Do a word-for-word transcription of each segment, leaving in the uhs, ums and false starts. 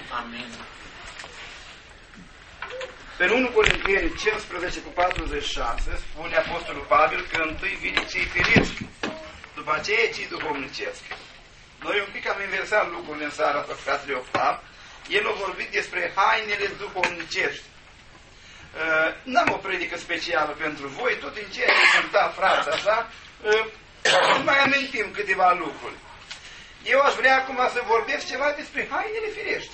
Amin. În unu Corinteni cincisprezece cu patruzeci și șase spune Apostolul Pavel că întâi vine cei firești, după aceea cei duhovnicesc. Noi un pic am inversat lucrurile în seara asta, fratele Octav. El a vorbit despre hainele duhovnicești. Uh, N-am o predică specială pentru voi, tot în ceea ce cânta frața așa, uh, mai amintim câteva lucruri. Eu aș vrea acum să vorbesc ceva despre hainele firești.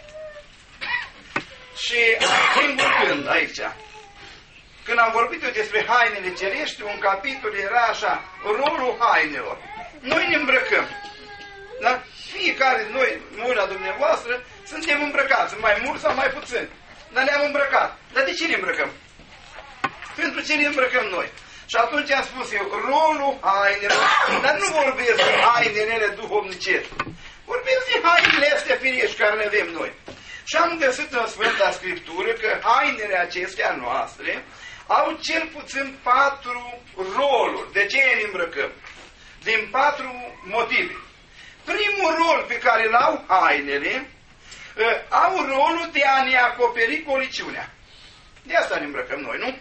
Și singur când aici, când am vorbit eu despre hainele cerești, un capitol era așa, rolul hainelor. Noi ne îmbrăcăm. Da? Fiecare noi, noi la dumneavoastră, suntem îmbrăcați, mai mult sau mai puțin. Dar ne-am îmbrăcat. Dar de ce ne îmbrăcăm? Pentru ce ne îmbrăcăm noi? Și atunci am spus eu, rolul hainelor, dar nu vorbesc de hainele duhovnicești. Vorbesc de hainele astea firești care le avem noi. Și am găsit în Sfânta Scriptură că hainele acestea noastre au cel puțin patru roluri. De ce ne îmbrăcăm? Din patru motive. Primul rol pe care îl au hainele, au rolul de a ne acoperi goliciunea. De asta ne îmbrăcăm noi, nu?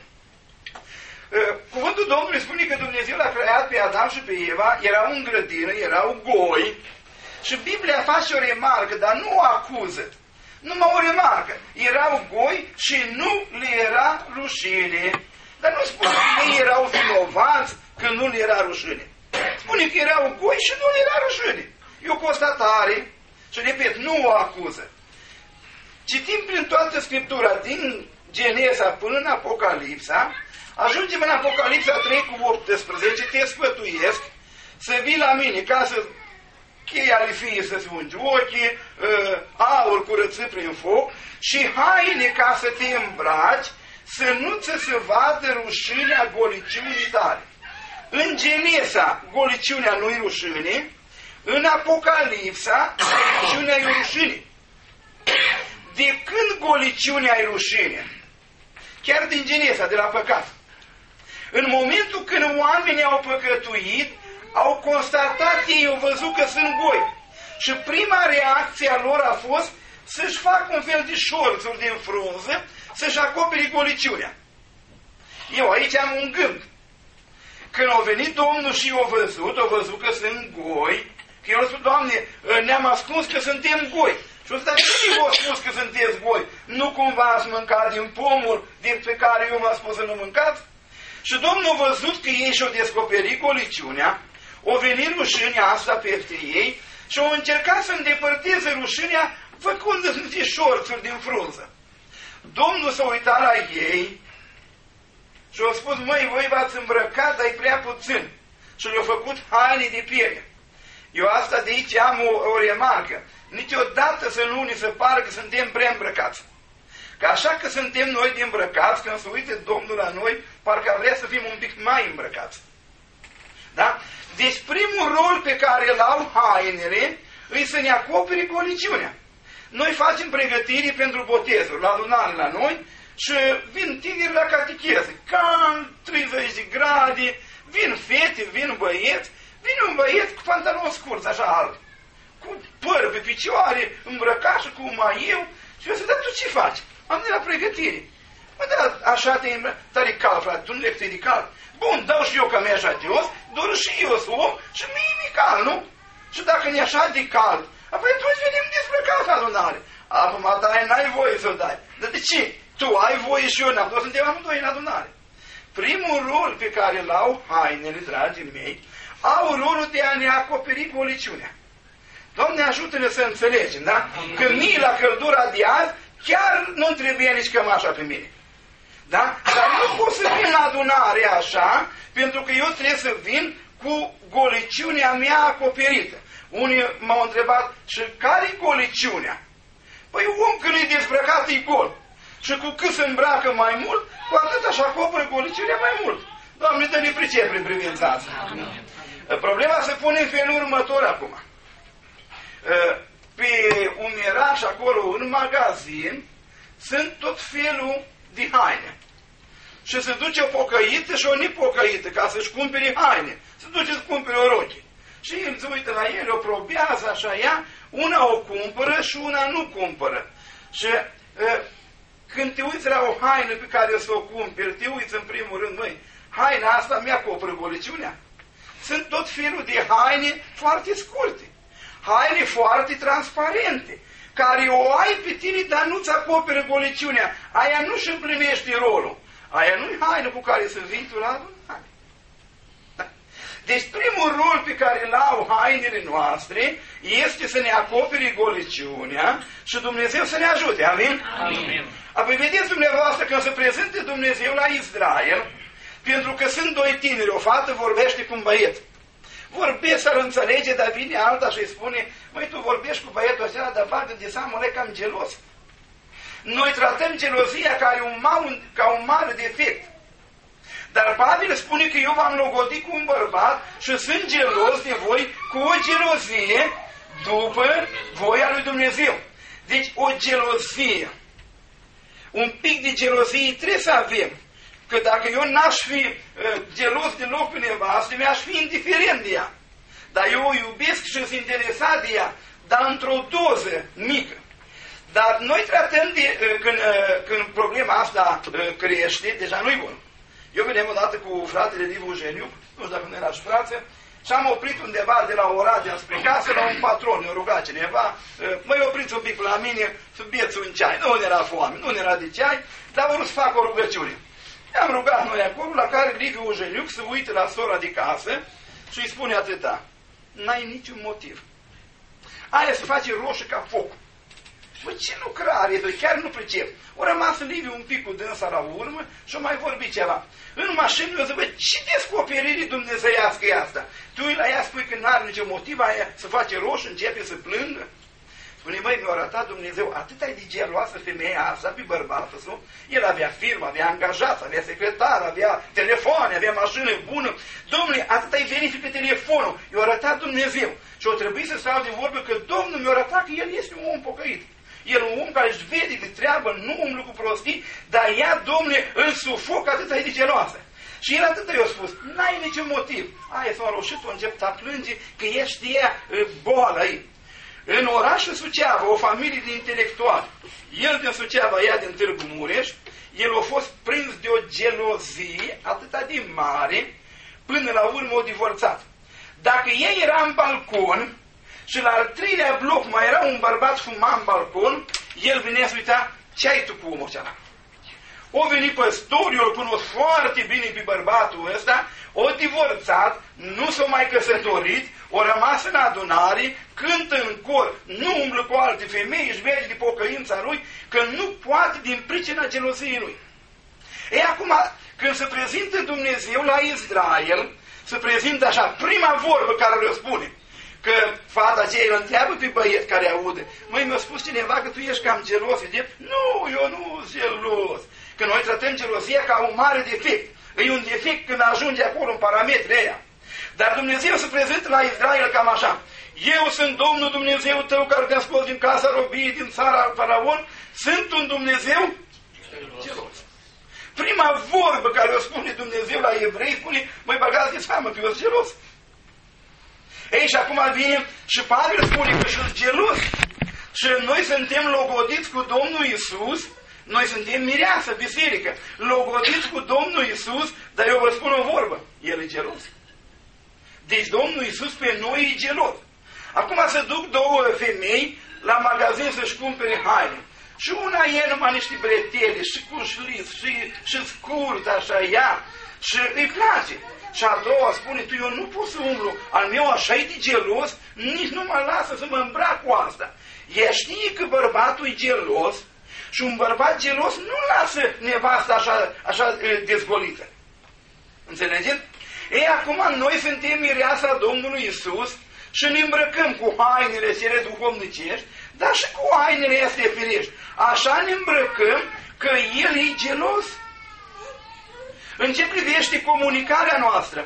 Cuvântul Domnului spune că Dumnezeu l-a creat pe Adam și pe Eva, erau în grădină, erau goi, și Biblia face o remarcă, dar nu o acuză. Numai o remarcă. Erau goi și nu le era rușine. Dar nu spune că ei erau vinovați că nu le era rușine. Spune că erau goi și nu le era rușine. E o constatare și, repet, nu o acuză. Citim prin toată Scriptura, din Genesa până în Apocalipsa, ajungem în Apocalipsa trei cu optsprezece, te sfătuiesc să vii la mine ca să cheia ale fiii să-ți ungi ochii, aur curățit prin foc și haine ca să te îmbraci, să nu ți se vadă rușinea goliciunii tale. În Genesa, goliciunea nu-i rușine, în Apocalipsa, goliciunea e rușine. De când goliciunea e rușine? Chiar din Genesa, de la păcat. În momentul când oamenii au păcătuit, au constatat, ei au văzut că sunt goi. Și prima reacție a lor a fost să-și facă un fel de șorțuri din frunză, să-și acopere goliciunea. Eu aici am un gând. Când au venit Domnul și i-au văzut, au văzut că sunt goi, că eu spun, Doamne, ne-am ascuns că suntem goi. Și o să, dar cine v-a spus că sunteți goi? Nu cumva ați mâncat din pomul din pe care eu v-am spus să nu mâncați? Și Domnul a văzut că ei și-au descoperit goliciunea, o venit rușinea asta peste ei și au încercat să îndepărteze rușinea făcând niște șorțuri din frunză. Domnul s-a uitat la ei și a spus, măi, voi v-ați îmbrăcat, dar e prea puțin. Și le-au făcut haine de piele. Eu asta de aici am o, o remarcă. Niciodată să nu ni se pară că suntem prea îmbrăcați. Că așa că suntem noi de îmbrăcați, când se uite Domnul la noi, parcă vrea să fim un pic mai îmbrăcați. Da? Deci primul rol pe care îl au hainele îi să ne acopere goliciunea. Noi facem pregătiri pentru botezuri, la adunare la noi, și vin tineri la catecheză, cam treizeci de grade, vin fete, vin băieți, vine un băieț cu pantaloni scurți, așa alb, cu păr pe picioare, îmbrăcat și cu maieu, și eu zic, dar tu ce faci? Am de la pregătire. Mă, da, așa te îmbrăcat, tare cald, frate, tu nu le de cald. Bun, dau și eu că mi-e așa de os, doar și eu să om și mie mi cald, nu? Și dacă ne așa de cald, apoi atunci venim dezbrăcat la adunare. Acum, ta n-ai voie să o dai. Dar de ce? Tu ai voie și eu n-am, doar suntem amândoi în adunare. Primul rol pe care îl au hainele, dragii mei, au rolul de a ne acoperi goliciunea. Doamne, ajută-ne să înțelegem, da? Că mie la căldura de azi chiar nu trebuie nici cămașa pe mine. Da? Dar nu pot să vin la adunare așa, pentru că eu trebuie să vin cu goliciunea mea acoperită. Unii m-au întrebat, și care-i goliciunea? Păi om când e dezbrăcat e gol. Și cu cât se îmbracă mai mult, cu atât așa acoperă goliciunea mai mult. Doamne, dă-ne pricep prin privința asta. Problema se pune în felul următor acum. Pe umeraș acolo în magazin sunt tot felul de haine. Și se duce o pocăită și o nepocăită ca să-și cumpere haine. Se duce să cumpere o rochie. Și el se uită la ele, o probează, așa ea, una o cumpără și una nu cumpără. Și uh, când te uiți la o haină pe care să o cumperi, te uiți în primul rând, măi, haina asta mi-acoperă goliciunea. Sunt tot felul de haine foarte scurte, haine foarte transparente, care o ai pe tine, dar nu-ți acoperă goliciunea. Aia nu-și împlinește rolul. Aia nu-i haină cu care să vii tu la adunare. Da. Deci primul rol pe care îl au hainele noastre este să ne acopere goliciunea și Dumnezeu să ne ajute. Amin? Amin. Apoi vedeți dumneavoastră când se prezinte Dumnezeu la Israel, pentru că sunt doi tineri, o fată vorbește cu un băiet. Vorbesc să-l înțelege, dar vine alta și îi spune, măi, tu vorbești cu băietul ăsta, dar bagă de seamă, le cam gelos. Noi tratăm gelozia ca un, ca un mare defect. Dar Pavel spune că eu v-am logodit cu un bărbat și sunt gelos de voi cu o gelozie după voia lui Dumnezeu. Deci o gelozie, un pic de gelozie trebuie să avem. Că dacă eu n-aș fi uh, gelos deloc pe nevastă, mi-aș fi indiferent de ea. Dar eu o iubesc și sunt interesat de ea, dar într-o doză mică. Dar noi tratăm de, uh, când, uh, când problema asta uh, crește, deja nu-i bun. Eu veneam odată cu fratele Liviu Geniu, nu știu dacă nu era și frață, și am oprit undeva de la Oradea spre casă la un patron, ne ruga cineva, uh, măi opriți un pic la mine, să bieți un ceai. Nu era foame, nu era de ceai, dar vreau să fac o rugăciune. I-am rugat noi acolo, la care Liviu Ujeliuc se uită la sora de casă și îi spune atâta. N-ai niciun motiv. Aia se face roșă ca foc. Bă, ce lucrare e, chiar nu pricep. O rămas Liviu un pic cu dânsa la urmă și o mai vorbi ceva. În mașină eu zic, bă, ce descoperire dumnezeiască e asta? Tu la ea spui că n-are niciun motiv, aia se face roșă, începe să plângă. Spune, măi, mi-a arătat Dumnezeu, atât ai de geloasă femeia asta pe bărbatul său. El avea firmă, avea angajați, avea secretar, avea telefoane, avea mașină bună. Domnule, atât ai verifică telefonul. I-a arătat Dumnezeu. Și o trebuie să stau de vorbă că Domnul mi-a arătat că el este un om pocăit. El un om care își vede de treabă, nu umblă cu prostii, dar ea, Domnule, îl sufoc, atât ai de geloasă. Și el atât i-a spus, n-ai niciun motiv. Aia s-a înroșit, o început a plânge că ești ea boală ei. În orașul Suceava, o familie de intelectuali, el din Suceava, ea din Târgu Mureș, el a fost prins de o gelozie atât de mare, până la urmă o divorțat. Dacă ei era în balcon și la al treilea bloc mai era un bărbat fuma în balcon, el venea să uita, ce ai tu cu omul ăsta? O venit păstorul, eu îl cunosc foarte bine pe bărbatul ăsta, o divorțat, nu s-a mai căsătorit, o rămas în adunare, cântă în cor, nu umblă cu alte femei, își vede de pocăința lui, că nu poate din pricina geloziei lui. E acum, când se prezintă Dumnezeu la Israel, se prezintă așa, prima vorbă care le spune, că fata aceea îl întreabă pe băiet care aude, măi, mi-a spus cineva că tu ești cam gelos, zice, nu, eu nu sunt gelos, că noi tratăm gelozia ca un mare defect. E un defect când ajunge acolo în parametrii ăia. Dar Dumnezeu se prezintă la Israel cam așa. Eu sunt Domnul Dumnezeu tău care te-a scos din casa robiei, din țara Faraon. Sunt un Dumnezeu gelos. Prima vorbă care o spune Dumnezeu la evrei spune, măi, băgați de seamă că eu sunt gelos. Ei, și acum vine și Pavel spune că sunt gelos. Și noi suntem logodiți cu Domnul Iisus. Noi suntem mireasă, biserică, logodiți cu Domnul Iisus, dar eu vă spun o vorbă, El e gelos. Deci Domnul Iisus pe noi e gelos. Acum se duc două femei la magazin să-și cumpere haine. Și una e numai niște bretele, și cu șlis, și, și scurt, așa, ea, și îi place. Și a doua spune, tu, eu nu pot să umblu, al meu așa e de gelos, nici nu mă lasă să mă îmbrac cu asta. Ea știe că bărbatul e gelos, și un bărbat gelos nu lasă nevasta așa, așa dezgolită. Înțelegeți? Ei, acum noi suntem mireasa Domnului Iisus și ne îmbrăcăm cu hainele cele duhovnicești, dar și cu hainele astea firești. Așa ne îmbrăcăm că El e gelos. În ce privește comunicarea noastră,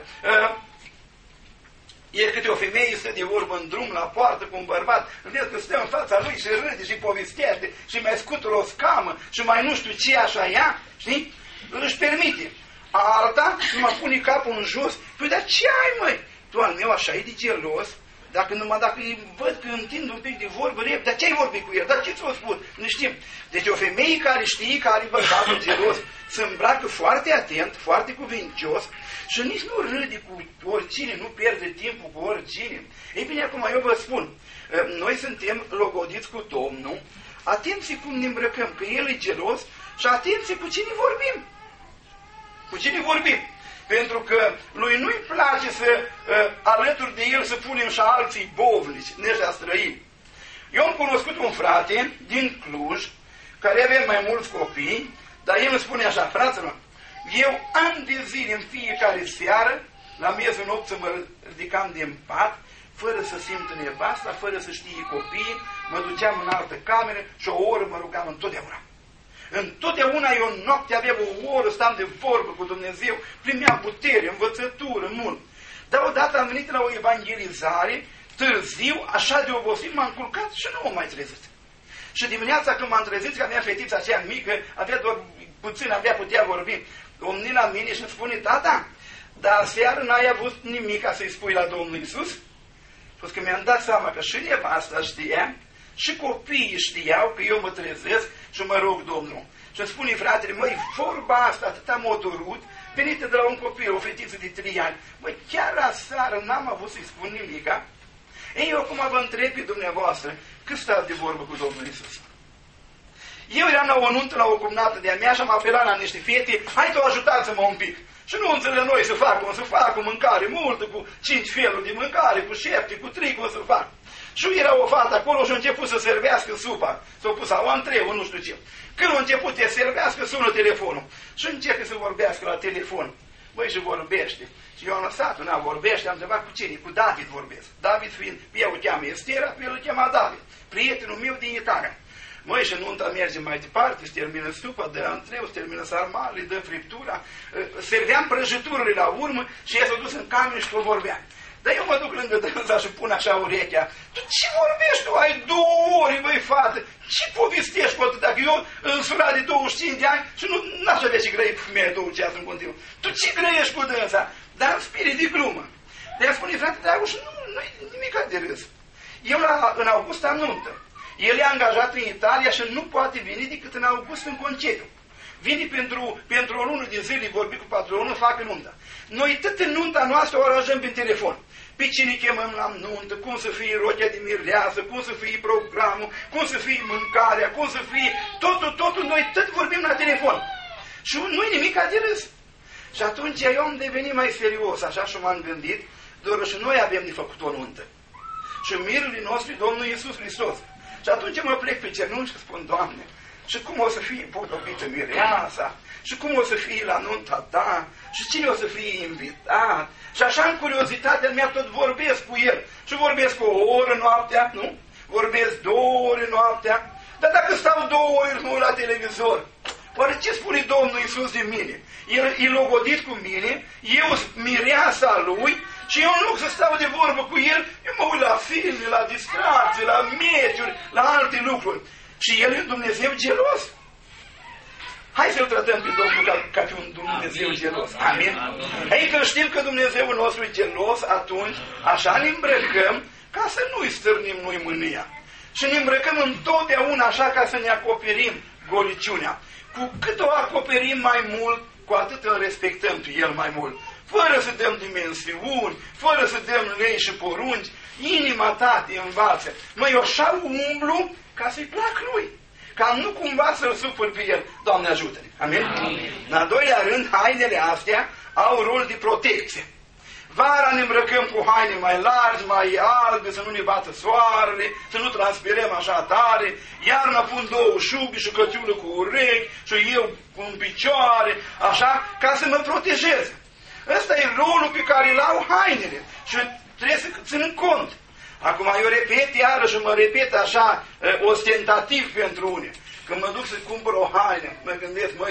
e câte o femeie stă de vorbă în drum, la poartă cu un bărbat, vedeți că stă în fața lui și râde și povestește și mai scutură o scamă și mai nu știu ce așa ea, știi? Își permite. Alta, să mă pune capul în jos, păi, dar ce ai, măi? tu al meu așa e de gelos, dacă numai dacă îi văd că întind un pic de vorbă, rep, dar ce-ai vorbit cu el? Dar ce ți-o spus? Nu știm. Deci o femeie care știe că are bărbatul gelos se îmbracă foarte atent, foarte cuvincios și nici nu râde cu oricine, nu pierde timpul cu oricine. Ei bine, acum eu vă spun, noi suntem logodiți cu Domnul, atenție cum ne îmbrăcăm, că El e gelos și atenție cu cine vorbim. Cu cine vorbim. Pentru că lui nu-i place să, alături de el, să punem și alții bovnici, neștia străini. Eu am cunoscut un frate din Cluj, care avea mai mulți copii, dar el îmi spune așa: fraților, eu ani de zile, în fiecare seară, la miezul nopții mă ridicam din pat, fără să simt nevasta, fără să știe copiii, mă duceam în altă cameră și o oră mă rugam întotdeauna. Întotdeauna eu noapte aveam o oră, stam de vorbă cu Dumnezeu, primeam putere, învățătură, mult. Dar odată am venit la o evangelizare, târziu, așa de obosit, m-am culcat și nu m-am mai trezit. Și dimineața când m-am trezit, că avea fetița aceea mică, avea doar puțin, avea putea vorbi, o mâni la mine și îmi spune: tata, dar seară n-ai avut nimic ca să-i spui la Domnul Iisus? Spus că mi-am dat seama că și nevasta știa, și copiii știau că eu mă trezesc și mă rog Domnul. Și îmi spune fratele: măi, vorba asta atât m-a durut, venită de la un copil, o fetiță de trei ani. Măi, chiar aseară n-am avut să-i spun nimica. Ei, eu acum vă întreb pe dumneavoastră, cât stați de vorbă cu Domnul Iisus? Eu eram la o nuntă, la o cumnată de-a mea și am apelat la niște fete: hai tu ajutați-mă un pic. Și nu înțeleg noi să fac, cum să fac, cu mâncare multă, cu cinci feluri de mâncare, cu șepte, cu trei, cum să fac. Și era o fată acolo și a început să servească supa. S-a pus la o antreu, nu știu ce. Când a început să servească, sună telefonul. Și începe să vorbească la telefon. Băi, și vorbește. Și eu am lăsat, nu vorbește, am întrebat cu cine? Cu David vorbesc. David fiind, pe eu o cheamă Estera, pe el o cheamă David. Prietenul meu din Italia. Măi, și nunta merge mai departe, se termină supa, dă antreu, se termină sarmale, dă friptura. Serveam prăjiturile la urmă și ea s-a dus în cameră și tot vorbea. Dar eu mă duc lângă dânsa și pun așa urechea: tu ce vorbești tu? Ai două ori, băi, fată! Ce povestești cu atât? Dacă eu însurat de douăzeci și cinci de ani și nu n-aș avea ce grăi cu femeia două ceasuri în continuu. Tu ce grăiești cu dânsa? Dar în spirit de glumă. De-aia spune: frate Dragoș, nu, nu-i nimic de râs. Eu la, în august am nuntă. El e angajat în Italia și nu poate veni decât în august în concediu. Vine pentru, pentru o lună de zile, vorbi cu patronul, fac nunta. Noi tot în nunta noastră o aranjăm prin telefon. Pe cine chemăm la nuntă, cum să fie rochea de mireasă, cum să fie programul, cum să fie mâncarea, cum să fie totul, totul, noi tot vorbim la telefon. Și nu-i nimic de râs. Și atunci eu am devenit mai serios, așa și m-am gândit, doar și noi avem de făcut o nuntă. Și mirul nostru e Domnul Iisus Hristos. Și atunci mă plec pe genunchi și spun: Doamne, și cum o să fie podobită mireasa? Și cum o să fie la nunta ta? Și cine o să fie invitat? Și așa, în curiozitatea mea, tot vorbesc cu el. Și vorbesc o oră noaptea, nu? Vorbesc două ore noaptea. Dar dacă stau două ore nu la televizor, oare ce spune Domnul Iisus de mine? El e logodit cu mine, eu sunt mireasa lui și eu în loc să stau de vorbă cu el, eu mă uit la filme, la distracții, la meciuri, la alte lucruri. Și el e un Dumnezeu gelos. Hai să-L tratăm pe Domnul ca, ca pe un Dumnezeu Amin. gelos. Amin? Amin. Ei, când știm că Dumnezeul nostru e gelos, atunci așa ne îmbrăcăm ca să nu-i stârnim noi mânia. Și ne îmbrăcăm întotdeauna așa ca să ne acoperim goliciunea. Cu cât o acoperim mai mult, cu atât îl respectăm pe El mai mult. Fără să dăm dimensiuni, fără să dăm lei și porunci, inima ta te învață. Măi, eu așa umblu ca să-i plac lui. Ca nu cumva să-l supăr pe el. Doamne ajută-ne. Amin? Amin. În al doilea rând, hainele astea au rol de protecție. Vara ne îmbrăcăm cu haine mai largi, mai albe, să nu ne bată soarele, să nu transpirăm așa tare. Iarna pun două șubi și căciulă cu urechi și eu cu un picioare, așa, ca să mă protejeze. Ăsta e rolul pe care îl au hainele și trebuie să țin cont. Acum eu repet iarăși, mă repet așa ostentativ pentru unii. Când mă duc să cumpăr o haină, mă gândesc: măi,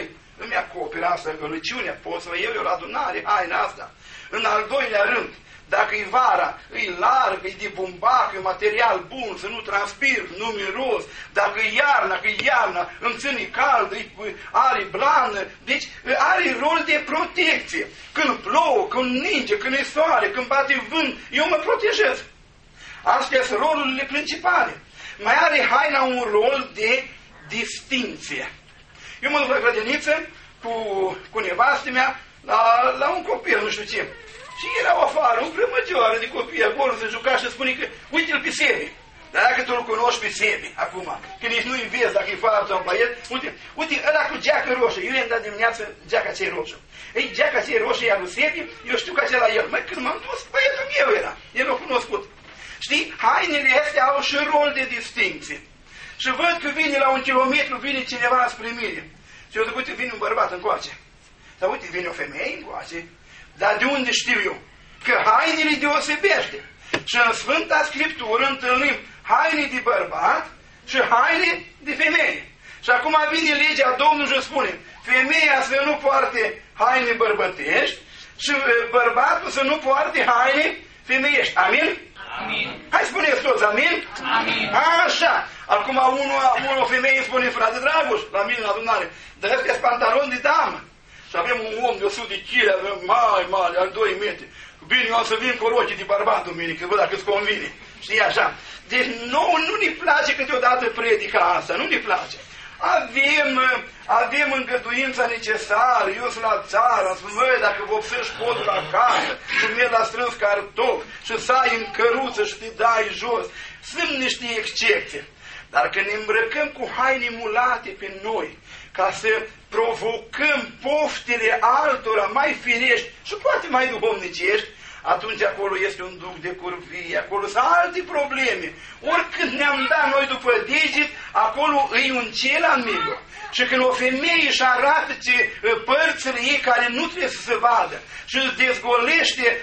îmi acoperă asta gălăciunea, pot să iau eu la adunare haina asta. În al doilea rând, dacă e vara, e larg, e de bumbac, e material bun, să nu transpir, nu miros. Dacă e iarna, că e iarna, îmi ține cald, are blană. Deci are rol de protecție. Când plouă, când ninge, când e soare, când bate vânt, eu mă protejez. Astea sunt rolurile principale. Mai are haina un rol de distinție. Eu mă duc la grădiniță cu, cu nevastă mea la, la un copil, nu știu ce. Și era o afară, o grămădioară de copii acolo, se juca și spune că uite-l pe Sebi. Dar dacă tu îl cunoști pe Sebi, acum, că nici nu-i vezi dacă e fată sau băiet, uite, uite, ăla cu geacă roșie, eu i-am dat dimineață geaca cei roșu. Ei, geaca cei roșie e a lui Sebi, eu știu că acela el. Măi, când m-am dus, băietul meu era, el l-a cunoscut. Știi, hainele astea au și rol de distinție. Și văd că vine la un kilometru, vine cineva spre mine. Și eu zic, uite, vine un bărbat încoace. Sau uite, vine o femeie încoace. Dar de unde știu eu? Că hainele deosebește. Și în Sfânta Scriptură întâlnim haine de bărbat și haine de femeie. Și acum vine legea Domnului și spune, femeia să nu poarte haine bărbătești și bărbatul să nu poarte haine femeiești. Amin? Amin. Hai spuneți toți, amin? Amin. Așa. Acum unul, o femeie îmi spune, frate Dragoș, la mine la adunare, dar ăsta e pantalon de damă. Și avem un om de o sută de kilograme, avem mai mare, al doi metri. Bine, eu am să vin cu rochii de bărbat, duminică, văd dacă îți convine. Știi, așa. Deci nouă nu ne place câteodată predica asta, nu ne place. Avem, avem îngăduința necesară, eu sunt la țară, am spus, măi, dacă vopsești podul acasă, și mergi la strâns cartofi, și sai în căruță și te dai jos. Sunt niște excepții. Dar când ne îmbrăcăm cu haine mulate pe noi, ca să provocăm poftele altora mai firești și poate mai duhovnicești, atunci acolo este un duc de curvie, acolo sunt alte probleme. Oricând ne-am dat noi după deget, acolo e un cel în mijloc. Și când o femeie își arată ce, părțile ei care nu trebuie să se vadă și îți dezgolește,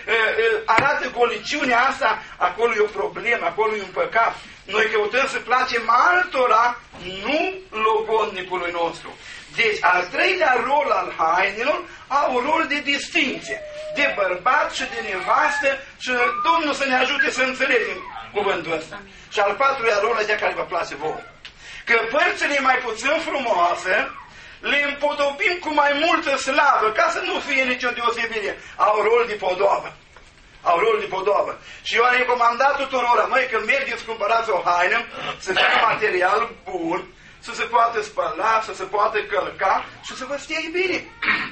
arată goliciunea asta, acolo e o problemă, acolo e un păcat. Noi căutăm să placem altora, nu logodnicului nostru. Deci, al treilea rol al hainelor au un rol de distinție, de bărbat și de nevastă, și Domnul să ne ajute să înțelegem cuvântul ăsta. Și al patrulea rol ăsta care vă place vouă. Că părțile mai puțin frumoase le împodobim cu mai multă slavă, ca să nu fie nicio deosebire. Au rol de podoabă. Au rol de podoabă. Și eu am recomandat tuturor, măi, că mergeți, cumpărați o haină, să fie material bun, să se poată spăla, să se poată călca și să vă stie bine.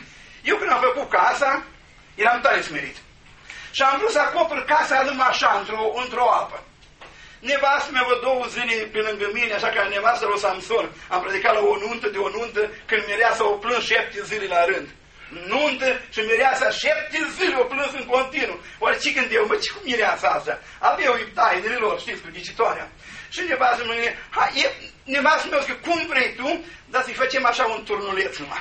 Eu când am făcut casa, eram tare smerit. Și am vrut să acopăr casa numai așa, într-o, într-o apă. Nevastă mea vă două zile pe lângă mine, așa ca nevastă lui Samson. Am predicat la o nuntă de o nuntă, când mireasa o plâns șapte zile la rând. Nuntă și mireasa șapte zile o plâns în continuu. Oare ce când eu, mă, ce cu mireasa asta? Aveau tainele lor, știți, cu ghicitoarea. Și nevastă mea zice, hai, nevastă mea zice, cum vrei tu, dar să-i facem așa un turnuleț numai.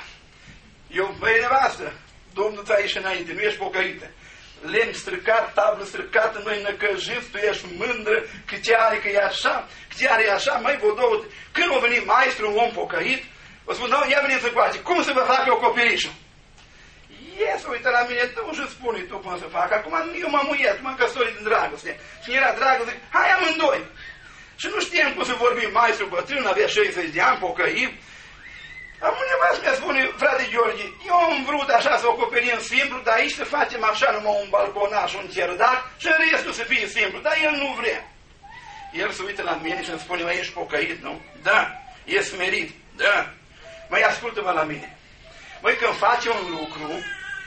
Eu, băi, nevastă, Domnul ți-a ieșit înainte, nu ești pocăită. Lemn stricat, tablă stricată, noi năcăjiți, tu ești mândră, că ce are că e așa, că ce are așa, mai vă două. Când a venit maestru, un om pocăit, o spun, nu, ia veniți încoace, cum să vă fac eu coperișul? E, să uită la mine, tu și spune tu cum să fac. Acum eu m-am muiat, m-am căsătorit din dragoste. Și era dragoste, zic, hai amândoi. Și nu știam cum să vorbim, maestru bătrân, avea șaizeci de ani, pocăit. Am nevastă mi-a spune, frate Gheorghe, eu am vrut așa să o acoperim simplu, dar aici să facem așa numai un balconaș, un cerdac și în restul să fie simplu, dar el nu vrea. El se uită la mine și îmi spune, mă, ești pocăit, nu? Da. E smerit? Da. Măi, ascultă-mă la mine. Măi, când faci un lucru,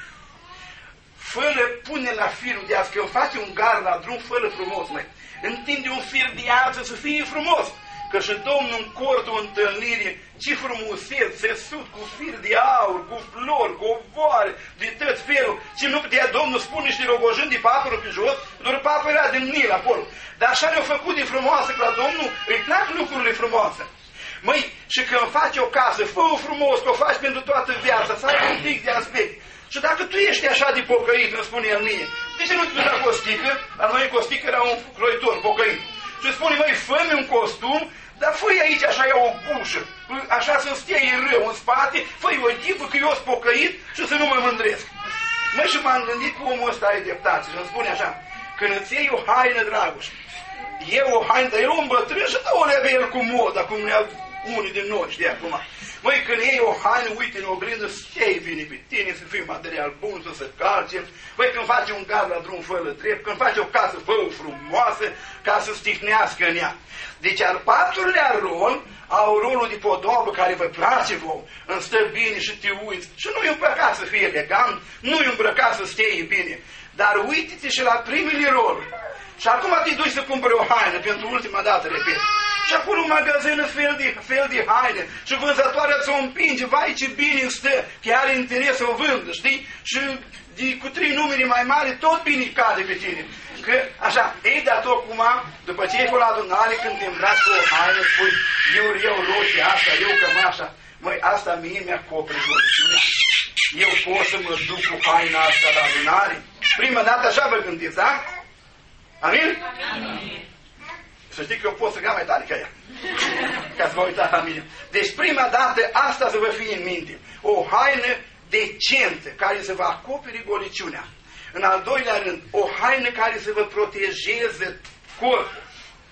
fără pune la firul de azi, când faci un gar la drum, fără frumos, măi, întinde un fir de ață să fie frumos. Că și Domnul în cortul întâlnirii, ce frumusețe, țesut cu fir de aur, cu flori, cu ovoare, de tăți felul. Ce nu putea Domnul spune niște rogojâni de papără pe jos, doar papăr era din Nil acolo. Dar așa le-au făcut de frumoasă, că la Domnul îi plac lucrurile frumoase. Măi, și când faci o casă, fă-o frumos, că o faci pentru toată viața, să ai un pic de aspect. Și dacă tu ești așa de pocăit, îmi spune el mie, de ce nu te duci la Costică? La noi Costică era un croitor pocăit. Și spune, măi, fă-mi un costum Dar fă-i aici așa e o gușă, așa să stea rău în spate, fă-i o ghipă că eu sunt pocăit și să nu mă mândresc. Mă, și m-am gândit că omul ăsta are dreptate și îmi spune așa, când îți iei o haină, Dragoș, e o haină, dar e un bătrân și dă o level cu moda, cum ne-au unii din noi, știi acum. Măi, când iei o haină, uite în oglindă, stai bine pe tine, să fii material bun, să se calce. Măi, când faci un gard la drum fără drept, când faci o casă fără frumoasă, ca să stihnească în ea. Deci al patrulea rol, au rolul de podobă care vă place vouă, îmi stă bine și te uiți. Și nu-i îmbrăcat să fie elegant, nu-i îmbrăcat să stea bine. Dar uite-te și la primele roluri. Și acum te duci să cumperi o haină pentru ultima dată, repet. Și acolo în magazin fel de, fel de haine. Și vânzătoarea ți-o împinge, vai ce bine stă, că are interes să o vândă, știi? Și de, cu trei numere mai mari, tot bine cade pe tine. Că, așa, ei, dar tot acum, după ce ești la adunare, când te îmbraci cu o haină, spui, eu, eu rochia asta, eu cămașa, măi, asta mie mi-acopere rugăciunea. Eu pot să mă duc cu haina asta la adunare? Prima dată așa vă gândiți, da? Amin? Amin. Să știi că eu pot să gam mai tare ca ea. Ca să vă uitați la mine. Deci prima dată asta să vă fie în minte. O haină decentă care să vă acopere goliciunea. În al doilea rând, o haină care să vă protejeze corpul.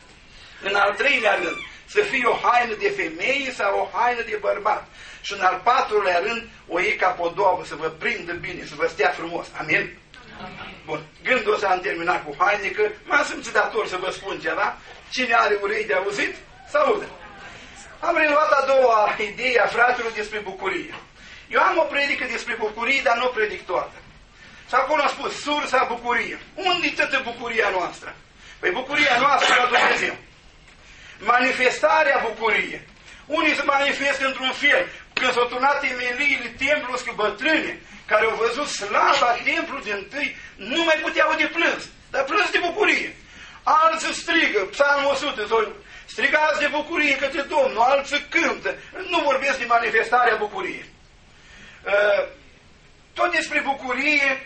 În al treilea rând, să fie o haină de femeie sau o haină de bărbat. Și în al patrulea rând, o iei ca podobă, să vă prindă bine, să vă stea frumos. Amin? Bun, gândul ăsta am terminat cu haine, că m-am simțit dator să vă spun ceva. Cine are urechi de auzit, să audă. Am reluat a doua idee a fraților despre bucurie. Eu am o predică despre bucurie, dar nu o predic toată. Și acolo am spus, sursa bucurie. Unde-i toată bucuria noastră? Păi bucuria noastră la Dumnezeu. Manifestarea bucuriei. Unii se manifestă într-un fel. Când s-au turnat temeliile templului cu bătrâne, care au văzut slava templului din tâi, nu mai puteau de plâns, dar plâns de bucurie. Alții strigă, Psalmul o sută, strigați de bucurie către Domnul, alții cântă. Nu vorbesc de manifestarea bucuriei. Tot despre bucurie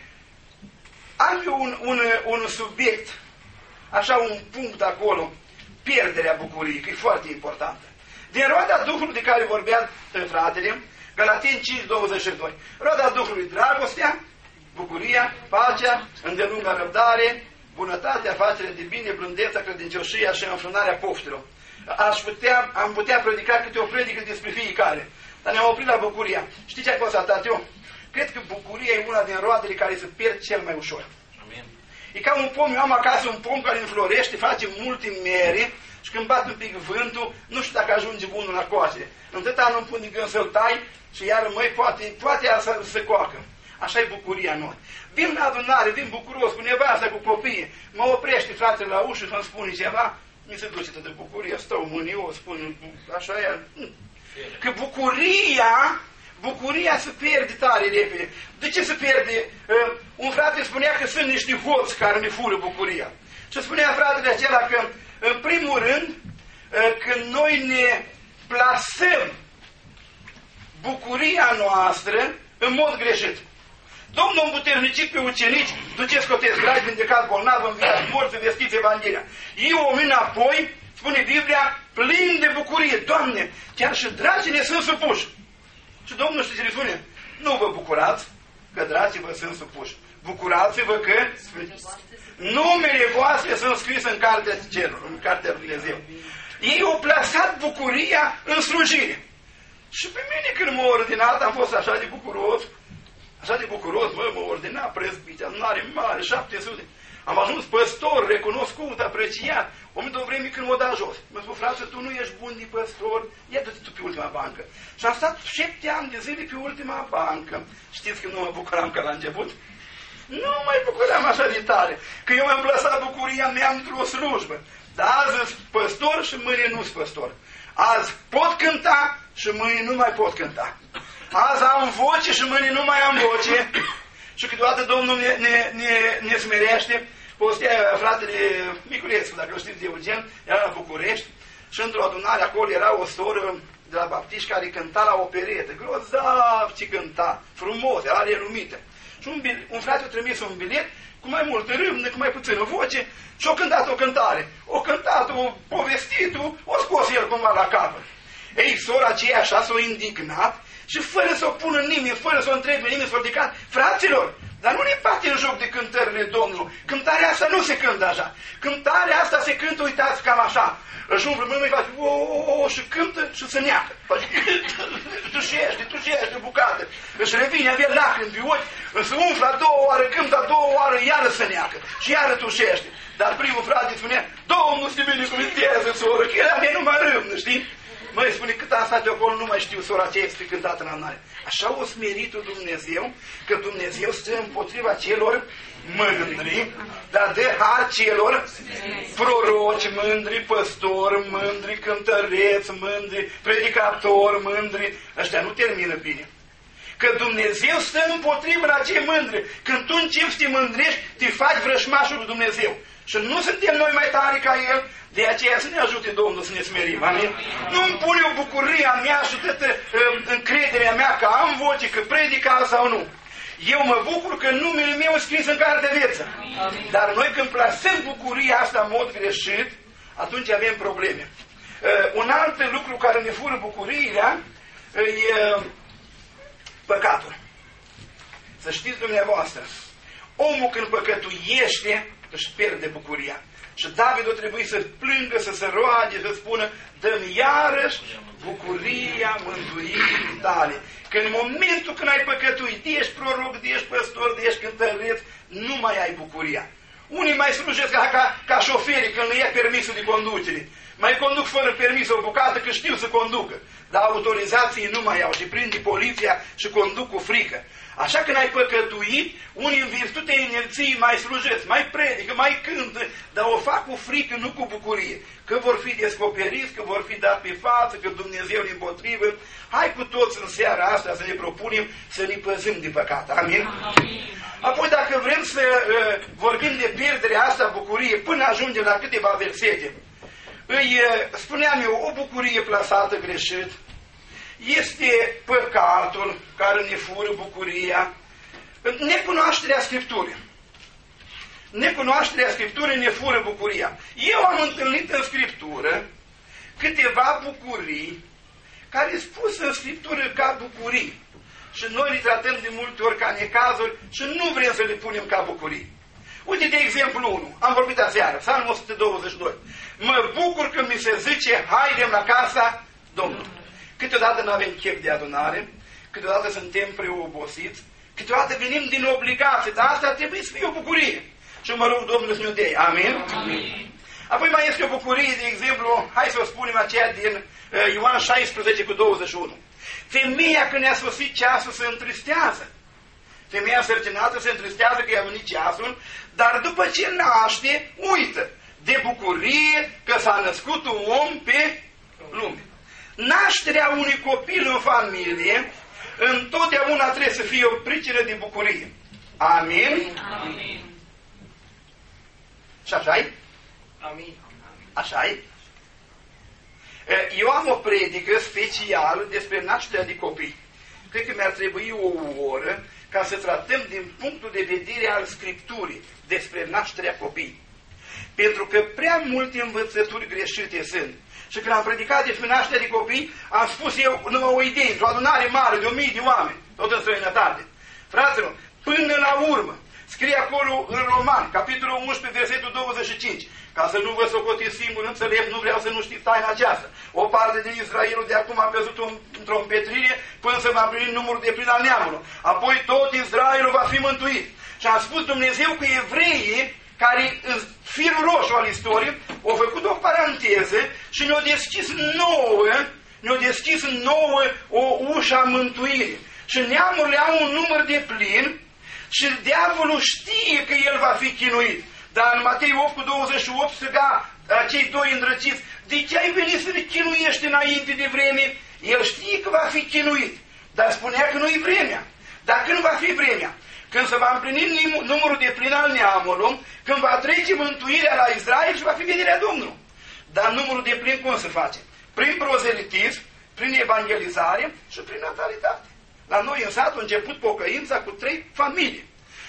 am eu un, un, un subiect, așa un punct acolo, pierderea bucuriei, că e foarte importantă. Din roada Duhului de care vorbea fratele, Galateni cinci, douăzeci și doi. Roada Duhului, dragostea, bucuria, pacea, îndelungă răbdare, bunătatea, facerea de bine, blândeța, credincioșia și înfrânarea poftelor. Aș putea, am putea predica câte o predică despre fiecare. Dar ne-am oprit la bucuria. Știi ce ai constatat eu? Cred că bucuria e una din roadele care se pierd cel mai ușor. Amin. E ca un pom, eu am acasă un pom care înflorește, face multe mere și când bat un pic vântul, nu știu dacă ajunge bunul la coace. Întâta nu-mi pun de gând să-l tai și iar măi, poate, poate ea să se coacă. Așa e bucuria noi. Vin la adunare, vin bucuros, cu nevasta, cu copiii, mă oprește fratele la ușă și îmi spune ceva, mi se duce de bucurie, stau mânios, spun, așa e. Că bucuria, bucuria se pierde tare repede. De ce se pierde? Uh, un frate spunea că sunt niște hoți care ne fură bucuria. Și spunea fratele acela că, în primul rând, uh, când noi ne plasăm bucuria noastră în mod greșit. Domnul împuternicit pe ucenici, duceți coteți dragi, vindecați bolnavi, înviați morți, vestiți Evanghelia. Ei o mână apoi, spune Biblia, plin de bucurie. Doamne, chiar și dragii ne sunt supuși. Și Domnul știți ce le spune? Nu vă bucurați că dragii vă sunt supuși. Bucurați-vă că numele voastre sunt scrise în cartea cerului, în cartea lui Dumnezeu. Ei au plasat bucuria în slujire. Și pe mine când m-a ordinat am fost așa de bucuros, așa de bucuros, mă, m-a ordinat prezbitea, nu are mare, șapte sute. Am ajuns păstor, recunoscut, apreciat. O mie de vreme când m-a dat jos. Mă spun, frate, tu nu ești bun de păstor, ia du-te tu pe ultima bancă. Și am stat șapte ani de zile pe ultima bancă. Știți că nu mă bucuram ca la început? Nu mai bucuram așa de tare. Că eu mi-am plasat bucuria mea într-o slujbă. Dar azi sunt păstor și mâine nu sunt păstor. Azi pot cânta și mâine nu mai pot cânta. Azi am voce și mâine nu mai am voce. Și câteodată Domnul ne, ne, ne, ne smerește. Postea fratele Miculețu, dacă o știți de Eugen, era la București. Și într-o adunare acolo era o soră de la baptiști care cânta la o peretă. Grozav ce cânta, frumos, era renumită. Și un, bilet, un frate a trimis un bilet cu mai multă râmnă, cu mai puțină voce și o cântat o cântare. O cântat, o povestit, o scos el cumva la capăt. Ei, sora aceea așa s-a indignat și fără să o pună nimeni, fără să o întrebe nimeni, s-a ridicat. Fraților, dar nu ne bate în joc de cântările Domnului. Cântarea asta nu se cântă așa. Cântarea asta se cântă, uitați, cam așa. Își umplă mâna, îi face, o, o, o, și cântă și se neacă. Tușește, tușește, bucată. Își revine, avea lacrimi pe ochi, își umflă a doua oară, cântă a doua oară, iară se neacă. Și iară tușește. Dar primul frate spunea, Domnul să te binecuvinteze, soră, că era mie numai râmnă, știi? Măi, spune, cât am stat eu acolo, nu mai știu sora aceea este cântată în amnare. Așa o smerită Dumnezeu, că Dumnezeu stă împotriva celor mândri, dar de har celor proroci, mândri, păstori, mândri, cântăreți, mândri, predicatori, mândri. Ăștia nu termină bine. Că Dumnezeu stă împotriva acei mândri. Când tu începi să te mândrești, te faci vrășmașul lui Dumnezeu. Și nu suntem noi mai tari ca El, de aceea să ne ajute Domnul să ne smerim. Amin? Nu-mi pun eu bucuria mea și toată uh, încrederea mea că am voce, că predic sau nu. Eu mă bucur că numele meu e scris în cartea vieță. Dar noi când plasăm bucuria asta în mod greșit, atunci avem probleme. Uh, un alt lucru care ne fură bucuriile e uh, păcatul. Să știți dumneavoastră, omul când păcătuiește, își pierde bucuria. Și David a trebuit să plângă, să se roage, să spună, dă-mi iarăși bucuria mântuirii tale. Că în momentul când ai păcătuit, ești proroc, ești păstor, ești cântăreț, nu mai ai bucuria. Unii mai slujesc ca, ca, ca șoferii când le ia permisul de conducere. Mai conduc fără permis o bucată că știu să conducă. Dar autorizații nu mai au și prinde poliția și conduc cu frică. Așa că n-ai păcătuit, unii în virtutea inerției mai slujesc, mai predică, mai cântă, dar o fac cu frică, nu cu bucurie. Că vor fi descoperiți, că vor fi dat pe față, că Dumnezeu ne împotrivă. Hai cu toți în seara asta să ne propunem să ne păzim de păcat. Amin? Amin. Apoi dacă vrem să uh, vorbim de pierderea asta bucurie până ajungem la câteva versete, îi uh, spuneam eu, o bucurie plasată greșit, este păcatul care ne fură bucuria, necunoașterea Scripturii. Necunoașterea Scripturii ne fură bucuria. Eu am întâlnit în Scriptură câteva bucurii care sunt spuse în Scriptură ca bucurii. Și noi le tratăm de multe ori ca necazuri și nu vrem să le punem ca bucurii. Uite, de exemplu, unu. Am vorbit aseară, Psalmul o sută douăzeci și doi. Mă bucur că mi se zice, haidem la casa Domnului. Câteodată nu avem chef de adunare, câteodată suntem preobosiți, câteodată venim din obligație, dar asta trebuie să fie o bucurie. Și mă rog Domnul să ne dea. Amin? Amin. Apoi mai este o bucurie, de exemplu, hai să o spunem aceea din uh, Ioan șaisprezece cu douăzeci și unu. Femeia când ne-a sosit ceasul se întristează. Femeia sărcinată se întristează că i-a venit ceasul, dar după ce naște, uită de bucurie că s-a născut un om pe lume. Nașterea unui copil în familie întotdeauna trebuie să fie o pricină de bucurie. Amin? Amin. Și așa-i? Amin. Așa-i? Eu am o predică specială despre nașterea de copii. Cred că mi-ar trebui o oră ca să tratăm din punctul de vedere al Scripturii despre nașterea copiii. Pentru că prea multe învățături greșite sunt. Și când am predicat despre nașterea de copii, am spus eu numai o idee, într-o adunare mare de o mie de oameni, tot în străinătate. Fraților, până la urmă, scrie acolo în Roman, capitolul unsprezece, versetul douăzeci și cinci, ca să nu vă socotiți singur înțelept, nu vreau să nu știți taina aceasta. O parte din Israelul de acum a căzut într-o împetrire până să va primi numărul de plin al neamului. Apoi tot Israelul va fi mântuit. Și am spus Dumnezeu că evreii, care în firul roșu al istoriei, au făcut o paranteză și ne-au deschis nouă, ne-au deschis nouă o ușă a mântuirii. Și neamurile au un număr de plin și diavolul știe că el va fi chinuit. Dar în Matei opt cu douăzeci și opt striga cei doi îndrăciți, de ce ai venit să ne chinuiești înainte de vreme? El știe că va fi chinuit, dar spunea că nu-i vremea. Dar când va fi vremea? Când se va împlini numărul de plin al neamului, când va trece mântuirea la Israel și va fi venirea Domnului. Dar numărul de plin cum se face? Prin prozelitism, prin evangelizare și prin natalitate. La noi în sat a început pocăința cu trei familii.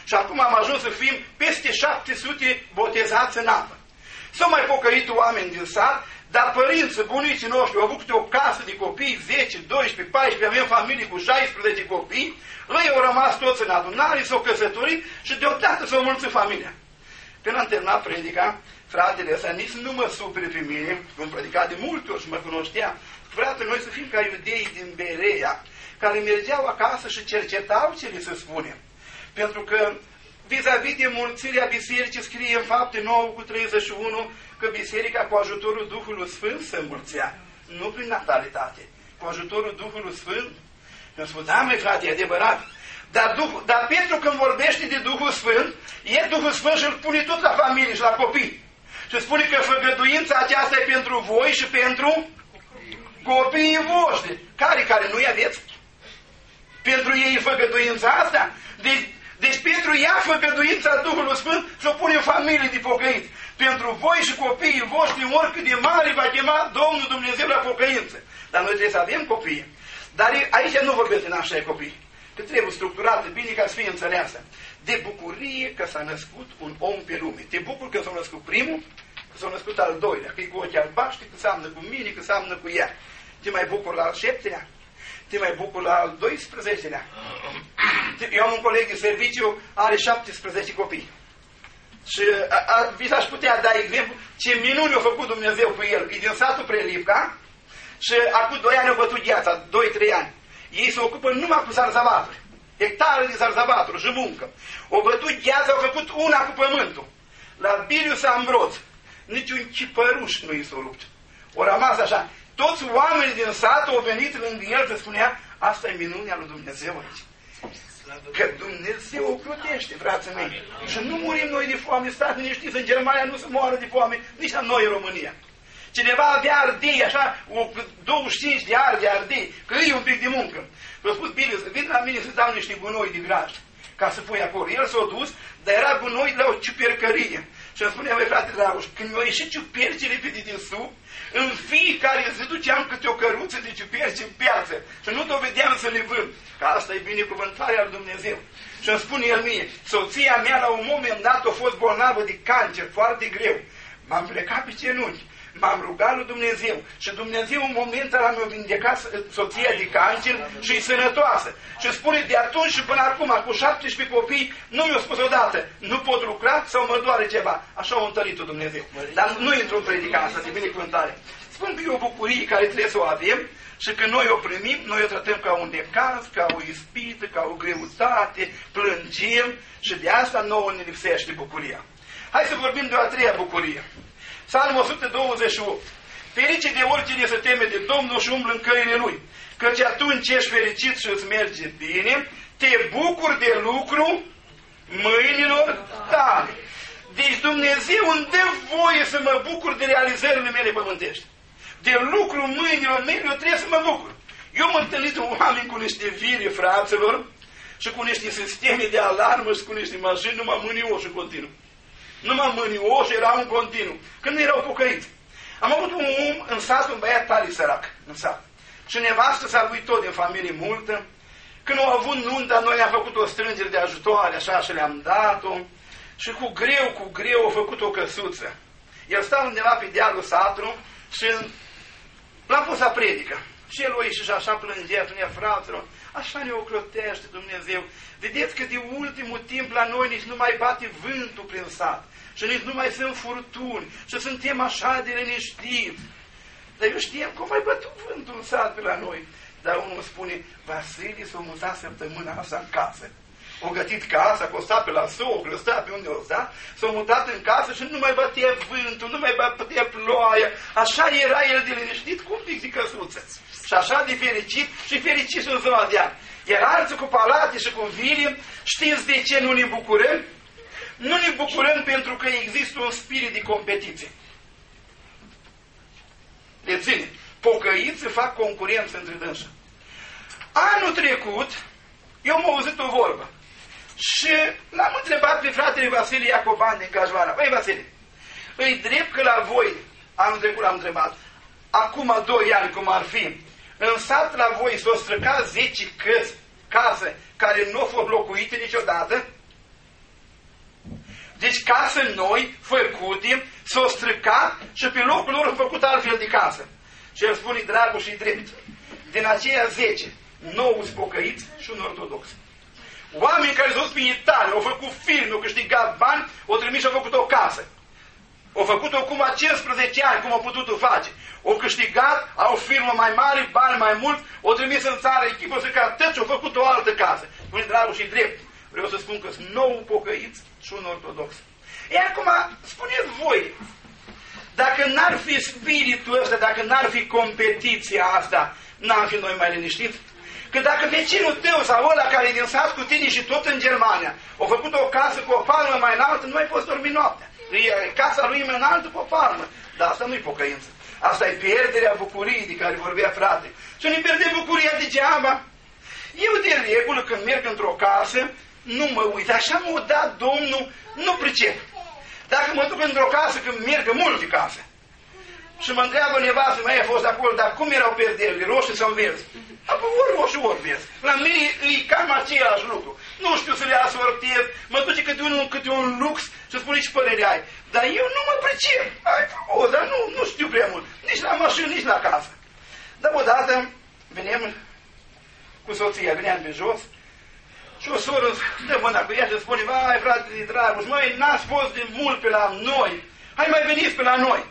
Și acum am ajuns să fim peste șapte sute botezați în apă. S-au mai pocăit oameni din sat, dar părinții, bunicii noștri au avut câte o casă de copii, zece, doisprezece, paisprezece, avem familii cu șaisprezece copii, ei au rămas toți în adunare, s-au căsătorit și deodată s-au mulțit familia. Când am terminat predica, fratele ăsta nici nu mă supere pe mine, cum predica de multe ori și mă cunoștea. Frate, noi să fim ca iudeii din Berea, care mergeau acasă și cercetau ce li se spune. Pentru că vis-a-vis de mulțirea bisericii scrie în Fapte nouă cu treizeci și unu că biserica cu ajutorul Duhului Sfânt se înmulțea. Nu prin natalitate, cu ajutorul Duhului Sfânt. Mi-a spus, da, măi frate, e adevărat. Dar, Duh, dar Petru când vorbește de Duhul Sfânt, e Duhul Sfânt și îl pune tot la familie și la copii. Și spune că făgăduința aceasta e pentru voi și pentru copiii voștri. Care, care nu-i aveți? Pentru ei făgăduința asta? Deci, deci Petru ia făgăduința Duhului Sfânt și o pune în familie de pocăință. Pentru voi și copiii voștri, oricât de mari, va chema Domnul Dumnezeu la pocăință. Dar noi trebuie să avem copii. Dar aici nu vorbesc din așa copii. Că trebuie structurată bine ca să fie înțeleasă. De bucurie că s-a născut un om pe lume. Te bucur că s-a născut primul, că s-a născut al doilea, că e cu ochii albaștri, că seamnă cu mine, că seamnă cu ea. Te mai bucur la al șaptelea? Te mai bucur la al doisprezecelea? Eu am un coleg de serviciu, are șaptesprezece copii. Și vi s-aș putea da exemplu ce minuni a făcut Dumnezeu cu el. E din satul Prelivca și acum doi ani a bătut gheața, doi trei ani. Ei se ocupă numai cu zarzavaturi. Hectare de zarzavaturi și muncă. O bătut gheața, au făcut una cu pământul. La Bilius Ambroz, niciun cipăruș nu i s-a rupt. O rămas așa. Toți oamenii din sat au venit lângă el să spunea, asta e minunea lui Dumnezeu aici. Că Dumnezeu o plutește, frații mei. Și nu murim noi de foame, stați liniștiți, în Germania nu se moară de foame, nici la noi în România. Cineva avea ardei, așa, o, douăzeci și cinci de arde ardei, că e un pic de muncă. V-a spus, bine, vin la mine să dau niște gunoi de grajd, ca să pui acolo. El s-a dus, dar era gunoi la o ciupercărie. Și îmi spunea, măi, frate Dragoș, când mi-au ieșit ciupercile pe dedesubt, în fiecare zi duceam câte o căruță de ciuperci în piață și nu dovedeam să le vând. Că asta e binecuvântarea lui Dumnezeu. Și îmi spune el mie, soția mea la un moment dat a fost bolnavă de cancer, foarte greu. M-am plecat pe genunchi. M-am rugat lui Dumnezeu și Dumnezeu în momentul ăla mi-a vindecat soția de cancer și e sănătoasă. Și spune de atunci și până acum, cu șaptesprezece copii, nu mi-a spus odată, nu pot lucra sau mă doare ceva. Așa a întărit-o Dumnezeu. Dar nu intru în predica asta de binecuvântare. Spun că e o bucurie care trebuie să o avem și când noi o primim, noi o tratăm ca un necaz, ca o ispită, ca o greutate, plângem și de asta nouă ne lipsește bucuria. Hai să vorbim de o a treia bucurie. Psalmul o sută douăzeci și opt. Ferice de oricine se teme de Domnul și umblă în căile Lui, căci atunci ești fericit și îți merge bine, te bucuri de lucru mâinilor tale. Deci Dumnezeu îmi dă voie să mă bucur de realizările mele pământești. De lucru mâinilor mele eu trebuie să mă bucur. Eu m-am întâlnit cu oameni cu niște vire, fraților, și cu niște sisteme de alarmă și cu niște mașini, numai mânioși în continuu. Numai mânioși erau în continuu, când erau pocăiți. Am avut un om în sat, un băiat tare sărac, în sat. Și nevastă s-a lui tot din familie multă. Când au avut nunta, noi le-am făcut o strângere de ajutoare, așa, și le-am dat-o. Și cu greu, cu greu, au făcut o căsuță. El sta undeva pe dealul satului și l-am pus la predică. Și el o ieși și așa plângea, spunea, fraților, așa ne ocrotește Dumnezeu. Vedeți că de ultimul timp la noi nici nu mai bate vântul prin sat. Și nici nu mai sunt furtuni. Și suntem așa de liniștiți. Dar eu știam că mai bătut vântul în sat pe la noi. Dar unul spune, Vasile s-a mutat săptămâna asta în casă. O gătit casa, că o sta pe la socră, sta pe unde o sta, s-a mutat în casă și nu mai bătea vântul, nu mai bătea ploaia. Așa era el de liniștit cu un pic de căsuță. Și așa de fericit și fericit și în ziua de ani. Iar alții cu palate și cu vile, știți de ce nu ne bucurăm? Nu ne bucurăm pentru că există un spirit de competiție. Reține, pocăiți fac concurență între dânsă. Anul trecut, eu m-am auzit o vorbă și l-am întrebat pe fratele Vasile Iacoban din Gajvara. Băi, Vasile, îi drept că la voi, anul trecut l-am întrebat, acum doi ani cum ar fi, în sat la voi s-o străcat zece căsi, case care nu au fost locuite niciodată? Deci case noi, făcute, s-au stricat și pe locul lor au făcut altfel de casă. Și el spune dragul și drept. Din aceia zece, nouă sunt pocăiți și un ortodox. Oameni care s-au dus prin Italia, au făcut filme, au câștigat bani, au trimis și au făcut o casă. Au făcut-o acum cincisprezece ani, cum au putut-o face. Au câștigat, au firmă mai mare, bani mai mult, au trimis în țară echipă, să ca tăți, au făcut o altă casă. Spune dragul și drept. Vreau să spun că sunt nouă pocăiți și un ortodox. E acum, spuneți voi, dacă n-ar fi spiritul ăsta, dacă n-ar fi competiția asta, n-am fi noi mai liniștiți? Că dacă vecinul tău sau ăla care e din sat cu tine și tot în Germania, a făcut o casă cu o palmă mai înaltă, nu mai poți dormi noaptea. Casa lui e mai înaltă cu o palmă. Dar asta nu-i pocăință. Asta e pierderea bucuriei de care vorbea frate. Și nu-i pierde bucuria degeaba. Eu de regulă când merg într-o casă, nu mă uit. Așa m-a dat Domnul, nu pricep. Dacă mă duc într-o casă, când merg în multe case, și mă întreabă nevastă, mai a fost acolo, dar cum erau pierderile, roșii sau verzi? Apoi ori roșii, ori verzi. La mine e cam același lucru. Nu știu să le asortez, mă duce câte un, câte un lux și spune ce părere ai. Dar eu nu mă pricep. Ai frumos, dar nu, nu știu prea mult. Nici la mașină, nici la casă. Dar odată venim cu soția, veneam pe jos și o soră dă mâna cu ea și spune, vai frate de Dragoș, măi, n-ați fost de mult pe la noi. Hai mai veniți pe la noi.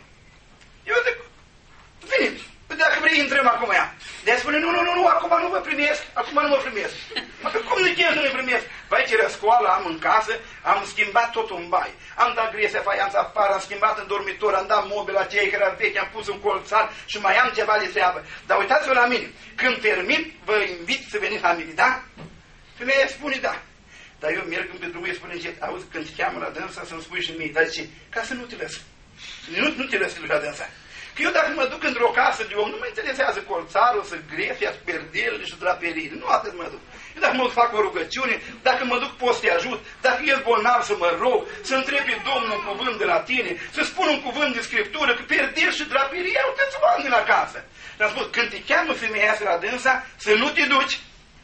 Eu zic, veniți. Dacă vrei, intrăm acum ea. De-aia spune, nu, nu, nu, nu, acum nu vă primesc, acum nu mă primesc. Mă, cum de ce nu ne primesc? Vai, ce răscoală am în casă, am schimbat totul în bai. Am dat gresia, faianța afară, am schimbat în dormitor, am dat mobila aceea care era veche, am pus un colțar și mai am ceva de treabă. Dar uitați-vă la mine, când termin, vă invit să veniți la mine, da? Femeia spune, da. Dar eu merg pe drumul, îi spune încet, auzi, când te cheamă la dânsa să-mi spui și mie, dar ce? Ca să nu te lăs. Nu, nu te lăs la dânsa. Că eu dacă mă duc într-o casă de om, nu mă interesează colțarul, să grefia, perdelele și draperiile. Nu atât mă duc. Eu dacă mă duc fac o rugăciune, dacă mă duc pot să te ajut, dacă ești bolnav să mă rog, să întreb pe Domnul un cuvânt de la tine, să spun un cuvânt de Scriptură, că perdel și draperie au toți oameni la casă. Și am spus, când te cheamă femeia asta la dânsa, să nu te duci,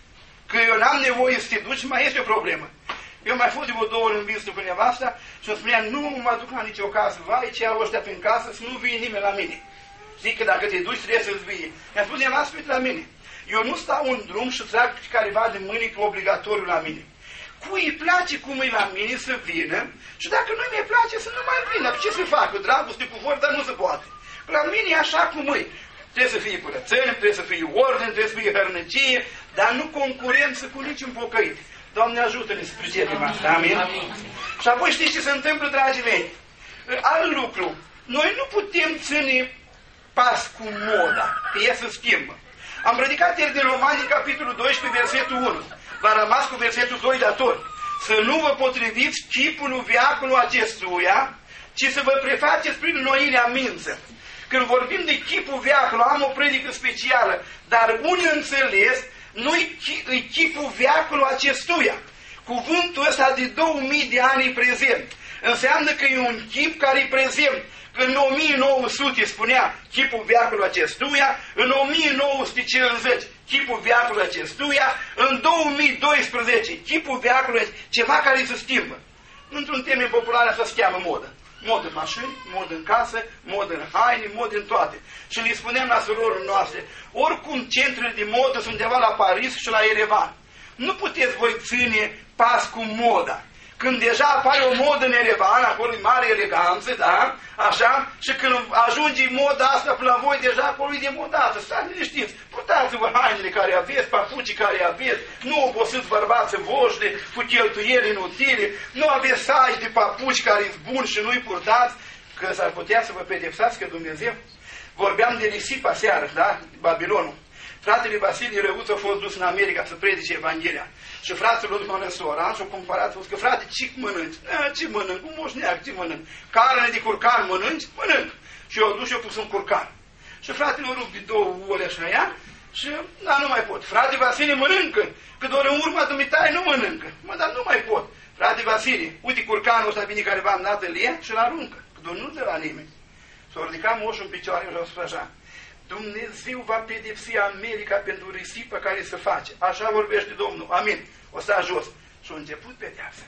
că eu n-am nevoie să te duci, mai este o problemă. Eu mai fost de o două ori în vizită cu nevasta și îmi spunea, nu mă duc la nicio casă, vai ce au ăștia prin casă, să nu vie nimeni la mine. Zic că dacă te duci trebuie să-ți vie. Mi-a spus nevasta, uite la mine. Eu nu stau în drum și trag careva de mâini obligatoriu la mine. Cui îi place cum e la mine să vină și dacă nu mi-e place să nu mai vină. Ce să fac? Dragoste cu vor, dar nu se poate. La mine e așa cum e. Trebuie să fie curățenie, trebuie să fie ordine, trebuie să fie hărnăcie, dar nu concurență cu niciun pocăit. Doamne, ajută-ne să pricepem asta. Amin? Amin. Și apoi știți ce se întâmplă, dragii mei? Alt lucru. Noi nu putem ține pas cu moda, că ea se schimbă. Am predicat ieri din Romani, capitolul doisprezece, versetul unu. V-a rămas cu versetul doi dator. Să nu vă potriviți chipul veacului acestuia, ci să vă prefaceți prin înnoirea minții. Când vorbim de chipul veacului, am o predică specială, dar unul înțeles, nu-i chipul veacului acestuia. Cuvântul ăsta de două mii de ani e prezent. Înseamnă că e un chip care e prezent. În o mie nouă sute spunea chipul veacului acestuia, în o mie nouă sute cincizeci chipul veacului acestuia, în două mii doisprezece chipul veacului, ceva care se schimbă. Într-un termen popular asta se cheamă modă. Mod în mașini, mod în casă, mod în haine, mod în toate. Și le spuneam la surorile noastre, oricum centrele de modă sunt undeva la Paris și la Yerevan. Nu puteți voi ține pas cu moda. Când deja apare o modă în Yerevan, acolo e mare eleganță, da? Așa? Și când ajunge moda asta până la voi, deja acolo e de modată. Stați liniștiți, purtați-vă hainele care aveți, papucii care aveți, nu obosiți bărbații voștri cu cheltuieli inutile, nu aveți saci de papuci care sunt buni și nu-i purtați, că s-ar putea să vă pedepsați că Dumnezeu. Vorbeam de risipa seară, da? Babilonul. Fratele Vasile Răuț a fost dus în America să predice Evanghelia. Și fratele lui în restaurant și-au comparat, a spus că frate, ce mănânci? A, ce mănânc? Un moșneac, ce mănânc? Carne de curcan mănânci? Mănânc. Și eu dus și eu pus un curcan. Și fratele a rupt de două ori așa ea și, da, nu mai pot. Frate Vasile mănâncă, că doar în urma dumitare nu mănâncă. Mă, dar nu mai pot. Frate Vasile, uite curcanul ăsta vine careva în dată, îl ia și-l aruncă, că doar nu de la nimeni. S-a ridicat moșul în picioare și a spus așa, Dumnezeu va pedepsi America pentru risipă care se face. Așa vorbește Domnul. Amin. O sta jos. Și a început pedeapsa.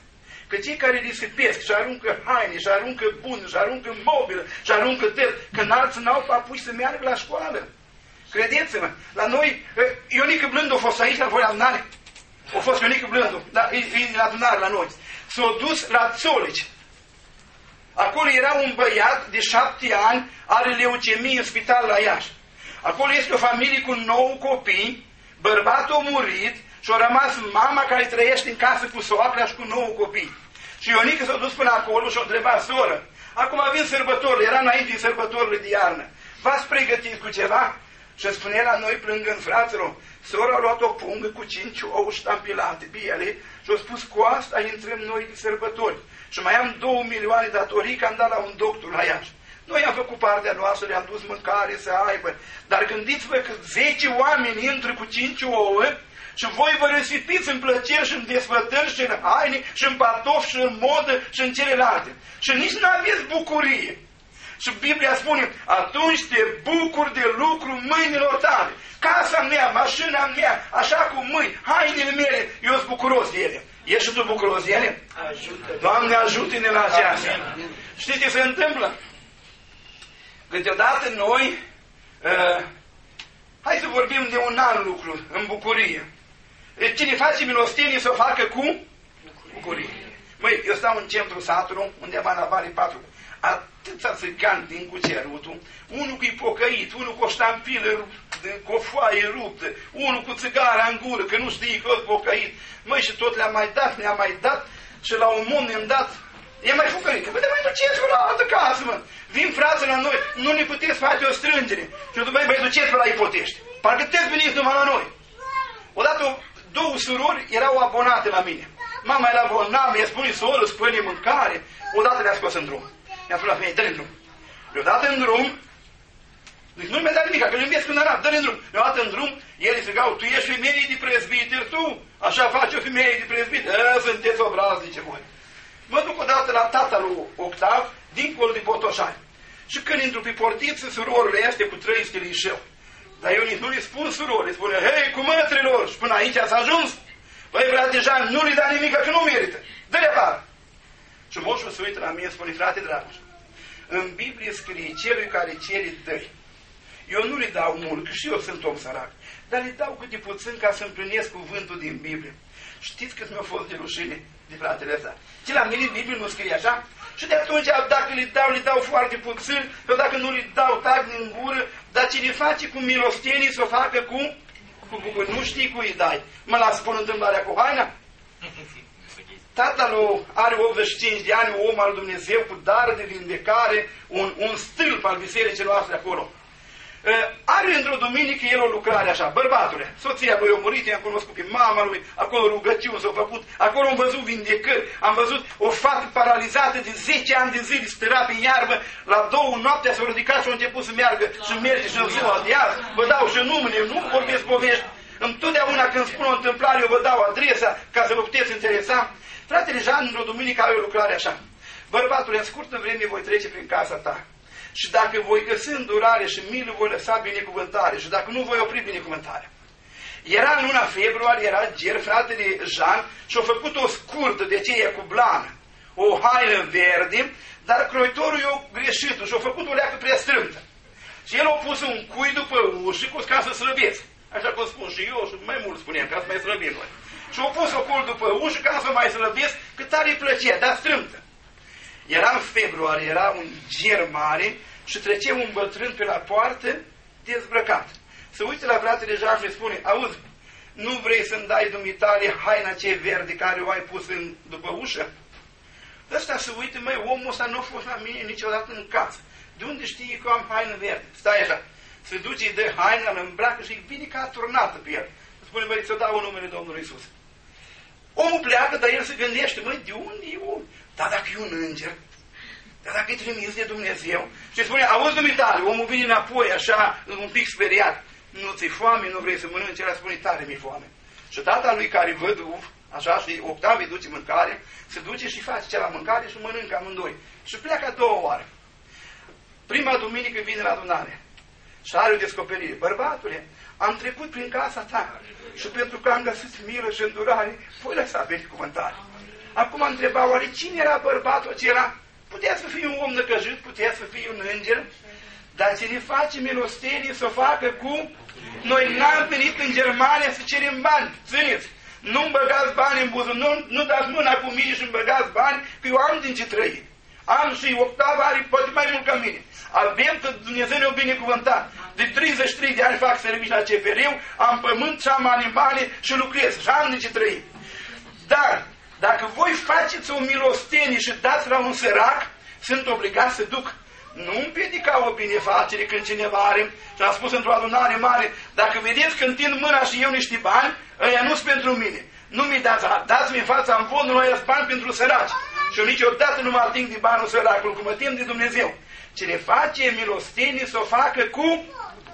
că cei care risipesc și aruncă haine, și aruncă buni, și aruncă mobilă, și aruncă tel, că n-alții n-au papuși să meargă la școală. Credeți-mă, la noi, Ionică Blându a fost aici la voi la adunare. A fost Ionică Blându, da, e, e la adunare la noi. S-a dus la Țolici. Acolo era un băiat de șapte ani, are leucemie în spital la Iași. Acolo este o familie cu nouă copii, bărbatul a murit și a rămas mama care trăiește în casă cu soacra și cu nouă copii. Și Ionică s-a dus până acolo și a întrebat: soră, acum vin sărbătorile, era înainte de sărbătorile de iarnă, v-ați pregătit cu ceva? Și spune la noi plângând: fraților, sora a luat o pungă cu cinci ouă ștampilate pe ele și a spus: cu asta intrăm noi de sărbători. Și mai am două milioane datorii că am dat la un doctor la Iași. Noi am făcut partea noastră, le-am dus mâncare să aibă. Dar gândiți-vă că zece oameni intră cu cinci ouă și voi vă răsipiți în plăceri și în desfătări și în haine și în patofi și în modă și în celelalte. Și nici nu aveți bucurie. Și Biblia spune: atunci te bucuri de lucru mâinilor tale. Casa mea, mașina mea, așa cum mâini, hainele mele, eu sunt bucuros de ele. Ești și tu bucuros de ele? Ajută. Doamne, ajută-ne la aceasta. Știți ce se întâmplă? Câteodată noi, uh, hai să vorbim de un alt lucru, în bucurie. Cine face milostenie să o facă cu bucurie. Măi, eu stau în centru satului, undeva la Vale patru. Atâția țigani din Cucerutul, unul cu ipocăit, unul cu o ștampilă, cu o foaie ruptă, unul cu țigara în gură, că nu știi că o pocăit. Măi, și tot le-a mai dat, le-a mai dat și la un moment ne-am dat, e mai făcărit. Băi, mai duceți-vă la altă casă, mă. Vin frații la noi, nu ne puteți face o strângere. Și eu, băi, băi, duceți-vă la Ipotești. Parcă te-ați venit numai la noi. Odată, două surori erau abonate la mine. Mama era bolnavă, i-a spune: soră, spune mâncare. Odată le-a scos în drum. I-a spus la femeie: dă-le în drum. Le-a dat în drum. Deci nu mi-a dat nimic, că îl iubesc în arab, dă-le în drum. Le-a dat în drum, el îi strigau: tu ești femeie de prezbiter, tu? Așa face o femeie de prezbiter. Ă, sunteți obraznice voi. Mă duc odată la tata lui Octav, dincolo de Botoșani. Și când intru pe portiță, surorile astea cu trei stelișeu. Dar eu nici nu le spun surori, le spune: hei, cu mătrilor, și până aici ați ajuns? Băi, frate Jean, nu le da nimic, că nu merită. Dă-le afară. Și moșul se uită la mine, spune: frate Dragoș, în Biblie scrie: celui care cere, dă-i. Eu nu le dau mult, că și eu sunt om sărac, dar le dau câte puțin ca să împlinesc cuvântul din Biblie. Știți cât mi-a fost de rușine de fratele ăsta? Ce la mine în Biblie nu scrie așa? Și de atunci, dacă le dau, le dau foarte puțin, sau dacă nu le dau, tac din gură, dar cine face cu milostenii, să o facă cu, cu bucurie. Nu știi cui îi dai. Mă las spun întâmplarea cu haina? Tatăl are optzeci și cinci de ani, un om al Dumnezeu cu dar de vindecare, un, un stâlp al bisericii noastre acolo. Uh, are într-o duminică el o lucrare așa: bărbatule, soția lui a murit, i-am cunoscut pe mama lui, acolo rugăciuni s-au făcut, acolo am văzut vindecări, am văzut o fată paralizată de zece ani de zile, spera pe iarbă, la două noaptea s-a ridicat și a început să meargă și merge și în ziua de azi. Vă dau și numele, nu vorbesc povești. Întotdeauna când spun o întâmplare, eu vă dau adresa ca să vă puteți interesa. Fratele Jean, într-o duminică, are o lucrare așa: bărbatule, în scurtă vreme voi trece prin casa ta. Și dacă voi găsi îndurare și milă, voi lăsa binecuvântare. Și dacă nu, voi opri binecuvântarea. Era în luna februarie, era ger, fratele Jean, și a făcut o scurtă de aceea cu blană, o haină verde, dar croitorul i-a greșit și a făcut o leacă prea strâmtă. Și el a pus un cui după ușă ca să slăbesc. Așa cum spun și eu, și mai mult spuneam, ca să mai slăbim noi. Și a pus o cui după ușă ca să mai slăbesc, cât tare îi plăcea, dar strâmtă. Era în februarie, era un ger mare și trecea un bătrân pe la poartă dezbrăcat. Se uită la fratele Jean și îi spune: auzi, nu vrei să-mi dai dumitare haina ce verde care o ai pus în, după ușă? Ăsta se uită: măi, omul ăsta nu a fost la mine niciodată în casă. De unde știi că am haină verde? Stai așa. Se duce, îi dă haina, îl îmbracă și vine ca turnată pe el. Spune: măi, să dau numele Domnului Iisus. Omul pleacă, dar el se gândește: măi, de unde e om? Dar dacă e un înger, dar dacă e trimis de Dumnezeu, și spune: auzi, dumitale, omul vine înapoi, așa, un pic speriat. Nu ți-i foame, nu vrei să mănânci? El spune: tare mi-e foame. Și tata lui, care văduv, așa, și Octav îi duce mâncare, se duce și face ceva mâncare și mănâncă amândoi. Și pleacă a doua oară. Prima duminică vine la adunare și are o descoperire: bărbatule, am trecut prin casa ta și pentru că am găsit milă și îndurare, voi lăsa binecuvântare. Acum întreba, oare cine era bărbatul acela? Putea să fie un om năcăjit, putea să fie un înger, dar cine face milostenie să o facă cu... Noi n-am venit în Germania să cerem bani, țineți! Nu-mi băgați bani în buzunar, nu, nu dați mâna cu mine și îmi băgați bani, că eu am din ce trăi. Am și octava are poate mai mult ca mine. Avem că Dumnezeu ne-a binecuvântat. De treizeci și trei de ani fac serviciu la C F R-ul, am pământ și am animale și lucrez și am din ce trăi. Dar, dacă voi faceți o milostenie și dați la un sărac, sunt obligat să duc. Nu împiedica o binefacere când cineva are, și am spus într-o adunare mare, dacă vedeți că întind mâna și eu niște bani, ăia nu-s pentru mine. Nu mi dați, dați-mi în fața în fondul ăia bani pentru săraci. Și eu niciodată nu mă ating de banul săracului, cum mă tem de Dumnezeu. Cine face milostenie să o facă cu...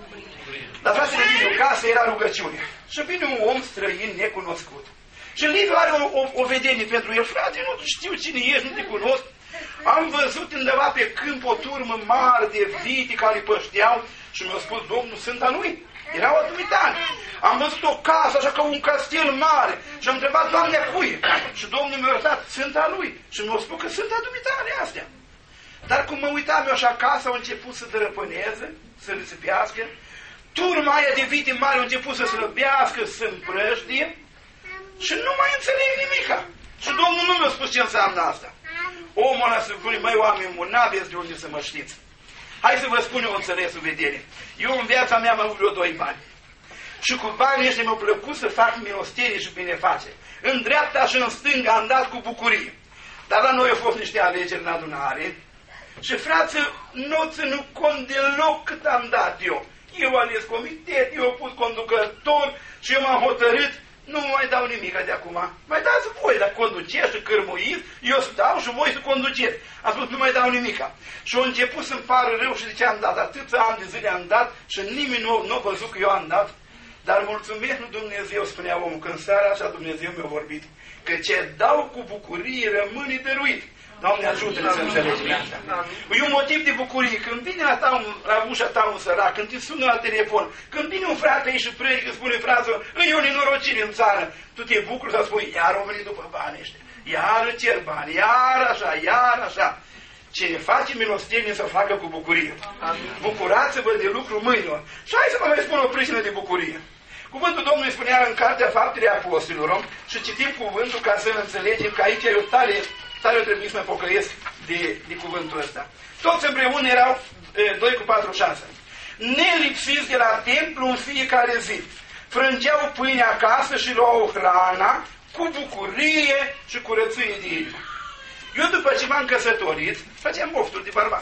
Dar fratele Liviu, în casă era rugăciune. Și vine un om străin necunoscut. Și Liviu are o, o, o vedenie pentru el. Frate, nu știu cine ești, nu te cunosc. Am văzut undeva pe câmp o turmă mare de vite care pășteau și mi-a spus, Domnul, sunt a lui. Erau a dumitani. Am văzut o casă așa ca un castel mare și am întrebat, Doamne, a cui? Și Domnul mi-a arătat, sunt a lui. Și mi-a spus că sunt a dumitani astea. Dar cum mă uitam eu așa, casa a început să dărăpâneze, să risipească. Turma aia de vite mari a început să slăbească, să împrăștie și nu mai înțeleg nimica. Și Domnul nu mi-a spus ce înseamnă asta. Omul ăla se spune, măi, oameni buni, n-aveți de unde să mă știți. Hai să vă spun eu înțelesul vedere. Eu în viața mea am avut vreo doi bani. Și cu banii ăștia mi-au plăcut să fac milostenie și binefacere. În dreapta și în stânga am dat cu bucurie. Dar la noi au fost niște alegeri în adunare. Și frață, nu ținut cont deloc cât am dat eu. Eu am ales comitet, eu am pus conducător și eu m-am hotărât. Nu mai dau nimic de acum. Mai dați voi, dacă conduceți și cârmuiți, eu stau și voi să conduceți. Am spus, nu mai dau nimica. Și au început să-mi pară rău și de ce am dat. Atâția ani de zile am dat și nimeni nu, nu a văzut că eu am dat. Dar mulțumesc lui Dumnezeu, spunea omul, că în seara așa Dumnezeu mi-a vorbit, că ce dau cu bucurie rămâne dăruit. Doamne, ajută-ne să înțelegem asta. E un motiv de bucurie. Când vine la, ta un, la ușa ta un sărac, când te sună la telefon, când vine un frate aici și predică, spune, frate, îi o nenorocire în țară, tu te bucuri să spui, iar o venit după banii ăștia, iar cer bani, iar așa, iar așa. Cine face milostenie să o facă cu bucurie. Bucurați-vă de lucru mâinilor. Și hai să vă mai spun o pricină de bucurie. Cuvântul Domnului spunea în Cartea Faptele Apostolilor și citim cuvântul ca să înțelegem că aici e o tare, tare trebuie să mă pocăiesc de, de cuvântul ăsta. Toți împreună erau doi cu patru șase. Nelipsiți de la templu în fiecare zi. Frângeau pâine acasă și luau hrana cu bucurie și curăție de inimă. Eu după ce m-am căsătorit, făceam ofturi de bărbat.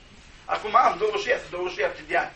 Acum am douăzeci și șapte, douăzeci și șapte de ani.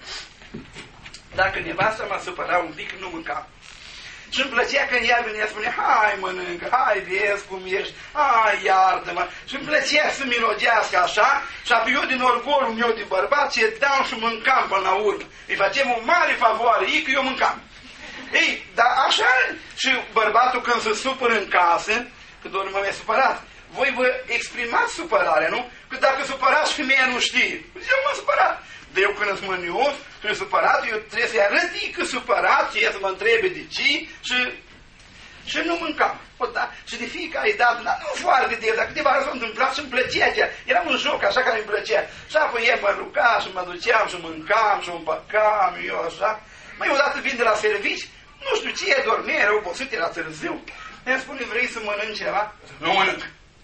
Dacă nevasta mă supăra un pic, nu mâncam. Și îmi plăcea când ea venea, spunea, hai mănâncă, hai vezi cum ești, hai iartă-mă. Și îmi plăcea să milogească așa și apoi eu din orgolul meu de bărbat ce dau și mâncam până la urmă. Îi facem o mare favoare, ei că eu mâncam. Ei, dar așa și bărbatul când se supără în casă, că doar mă mi-a supărat, voi vă exprimați supărarea, nu? Că dacă supărați femeia nu știe. Eu m-am supărat. De eu când sunt mânios, când sunt supărat, eu trebuie să-i arăt că supărat și ea să mă întrebe de ce și, și nu mâncam. O, da? Și de fiecare dată, da, nu foarte de dar câteva ori s-a întâmplat și îmi plăcea aceea. Era un joc așa care îmi plăcea. Și apoi ea mă ruga și mă duceam și mâncam și mă împăcam, eu așa. Mai odată vin de la servici, nu știu ce, e dormea, era obosit, era târziu. Mi-a spune, vrei să mănânci ceva? Nu mănânc.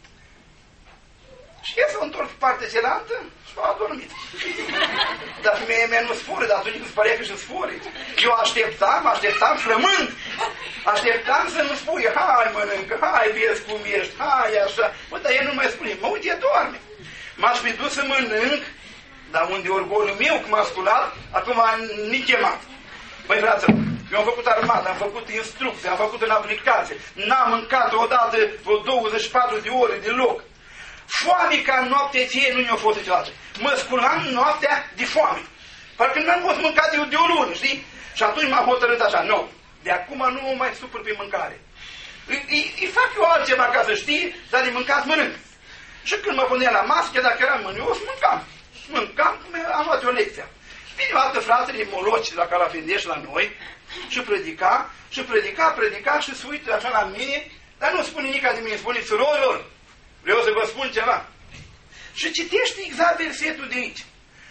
Și ea s-a întors pe partea cealaltă și a adormit. Dar femeia mea nu sfură, dar atunci îți părea că și sfură. Eu așteptam, așteptam flămând. Așteptam să nu spui, hai mănâncă, hai vezi cum ești, hai așa. Bă, dar ea nu mai spune, mă uite, ea doarme. M-aș fi dus să mănânc, dar unde orgolul meu, cum a sculat, acum ni chemat. Băi, frață, eu am făcut armată, am făcut instrucții, am făcut în aplicație. N-am mâncat odată vreo douăzeci și patru de ore deloc. Foame ca în noaptea ție nu mi-a fost niciodată. Mă sculam noaptea de foame. Parcă n-am fost mâncat eu de o lună, știi? Și atunci m-am hotărât așa, nu, de acum nu mă mai supăr pe mâncare. Îi, îi, îi fac eu altceva ca să știi, dar de mâncat mănânc. Și când mă punea la mască, dacă eram mânios, mâncam. Mâncam, am luat o lecție. Vine o altă fratele Moloci la Calafindeș la noi și predica, și predica, predica și se uită așa la mine, Dar nu spune nici de mine, spune surorilor, vreau să vă spun ceva. Și citește exact versetul de aici.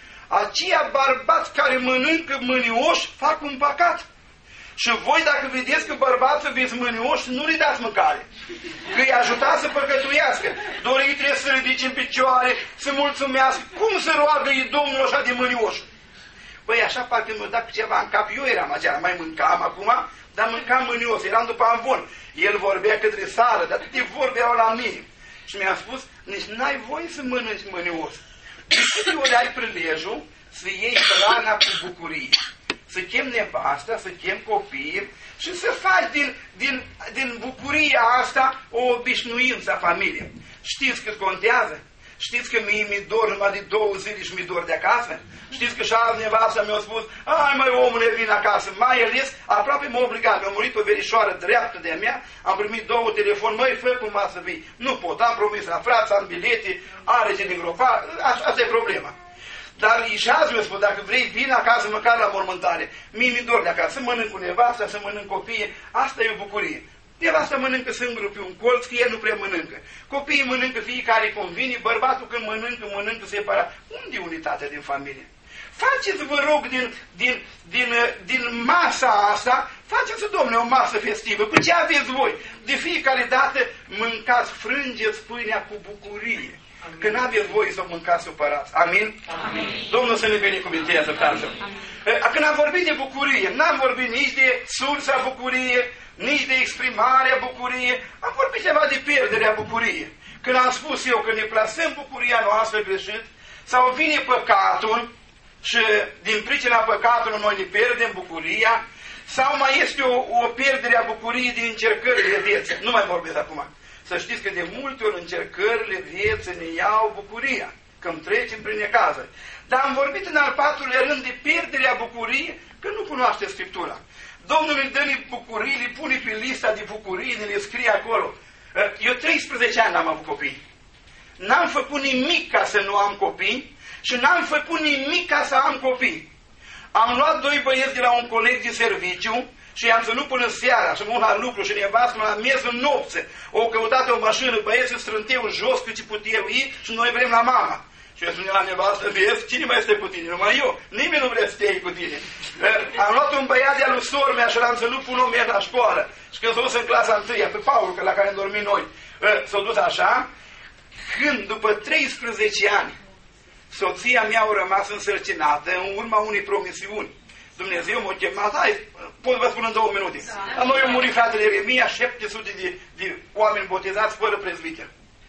Aceia bărbați care mănâncă mânioși fac un păcat. Și voi, dacă vedeți că bărbații veți mânioși, nu le dați mâncare. Că îi ajutați să păcătuiască. Doar ei trebuie să ridice în picioare, să mulțumească. Cum să roagă-i Domnul așa de mânioși? Băi, așa parcă mă dat ceva în cap. Eu eram aceea, mai mâncam acum, dar mâncam mânios. Eram după amvon. El vorbea către sară, dar toate vorbe erau la mine. Și mi-a spus, nici n-ai voie să mănânci mânios. De câte ori ai prilejul să iei hrana cu bucurie. Să chem nevasta, să chem copiii și să faci din, din, din bucuria asta o obișnuință a familiei. Știți cât contează? Știți că mie mi dor numai de două zile și mi dor de acasă? Știți că și azi nevasta mi-a spus, ai măi omule, vin acasă. Mai ales, aproape m-a obligat, mi-a murit o verișoară dreaptă de-a mea, am primit două telefon, măi, fă cum să vii. Nu pot, am promis la frață, am bilete, are ce îngropa, asta e problema. Dar și azi mi-a spus, dacă vrei, vin acasă măcar la mormântare. Mie mi dor de acasă, să mănânc cu nevasta, să mănânc copiii, asta e o bucurie. Nevasta mănâncă singură pe un colț, că el nu prea mănâncă. Copiii mănâncă fiecare convine, bărbatul când mănâncă, mănâncă separat. Unde e unitatea din familie? Faceți, vă rog, din, din, din, din masa asta, faceți, domnule, o masă festivă. Cu ce aveți voi? De fiecare dată mâncați, frângeți pâinea cu bucurie. Amin. Că n-aveți voie să o mâncați supărați. Amin? Amin. Domnul să ne binecuvinteze, Tatăl. Când am vorbit de bucurie, n-am vorbit nici de sursa bucurie, nici de exprimarea bucurie, am vorbit ceva de pierderea bucurie. Când am spus eu că ne plasăm bucuria noastră greșit, sau vine păcatul și din pricina păcatului noi ne pierdem bucuria, sau mai este o, o pierdere a bucuriei din încercările vieții. Nu mai vorbesc acum. Să știți că de multe ori încercările vieții ne iau bucuria, când trecem prin necazuri. Dar am vorbit în al patrulea rând de pierderea bucuriei, că nu cunoaște Scriptura. Domnul îi dă bucurii, le pune pe lista de bucurii, ne le scrie acolo. Eu treisprezece ani n-am avut copii. N-am făcut nimic ca să nu am copii și n-am făcut nimic ca să am copii. Am luat doi băieți de la un coleg de serviciu și i-am ținut până seara și mă la lucru și nevastă la miezul nopții. O căutat o mașină, băieții strânteau jos cât ce puteau ei și noi vrem la mama. Și eu spune la nevastă, vezi, cine mai este cu tine? Numai eu. Nimeni nu vrea să te iei cu tine. Am luat un băiat de-a lui sor mea și l-am ținut până o merg la școală. Și când s-a dus în clasa întâia, pe Paul, că la care am dormit noi, s-a dus așa, când după treisprezece ani soția mea a rămas însărcinată în urma unei promisiuni. Dumnezeu m-a chemat, hai, pot vă spun în două minute. Da. La noi a murit fratele Ieremia, șapte sute de, de oameni botezați fără prezbiter.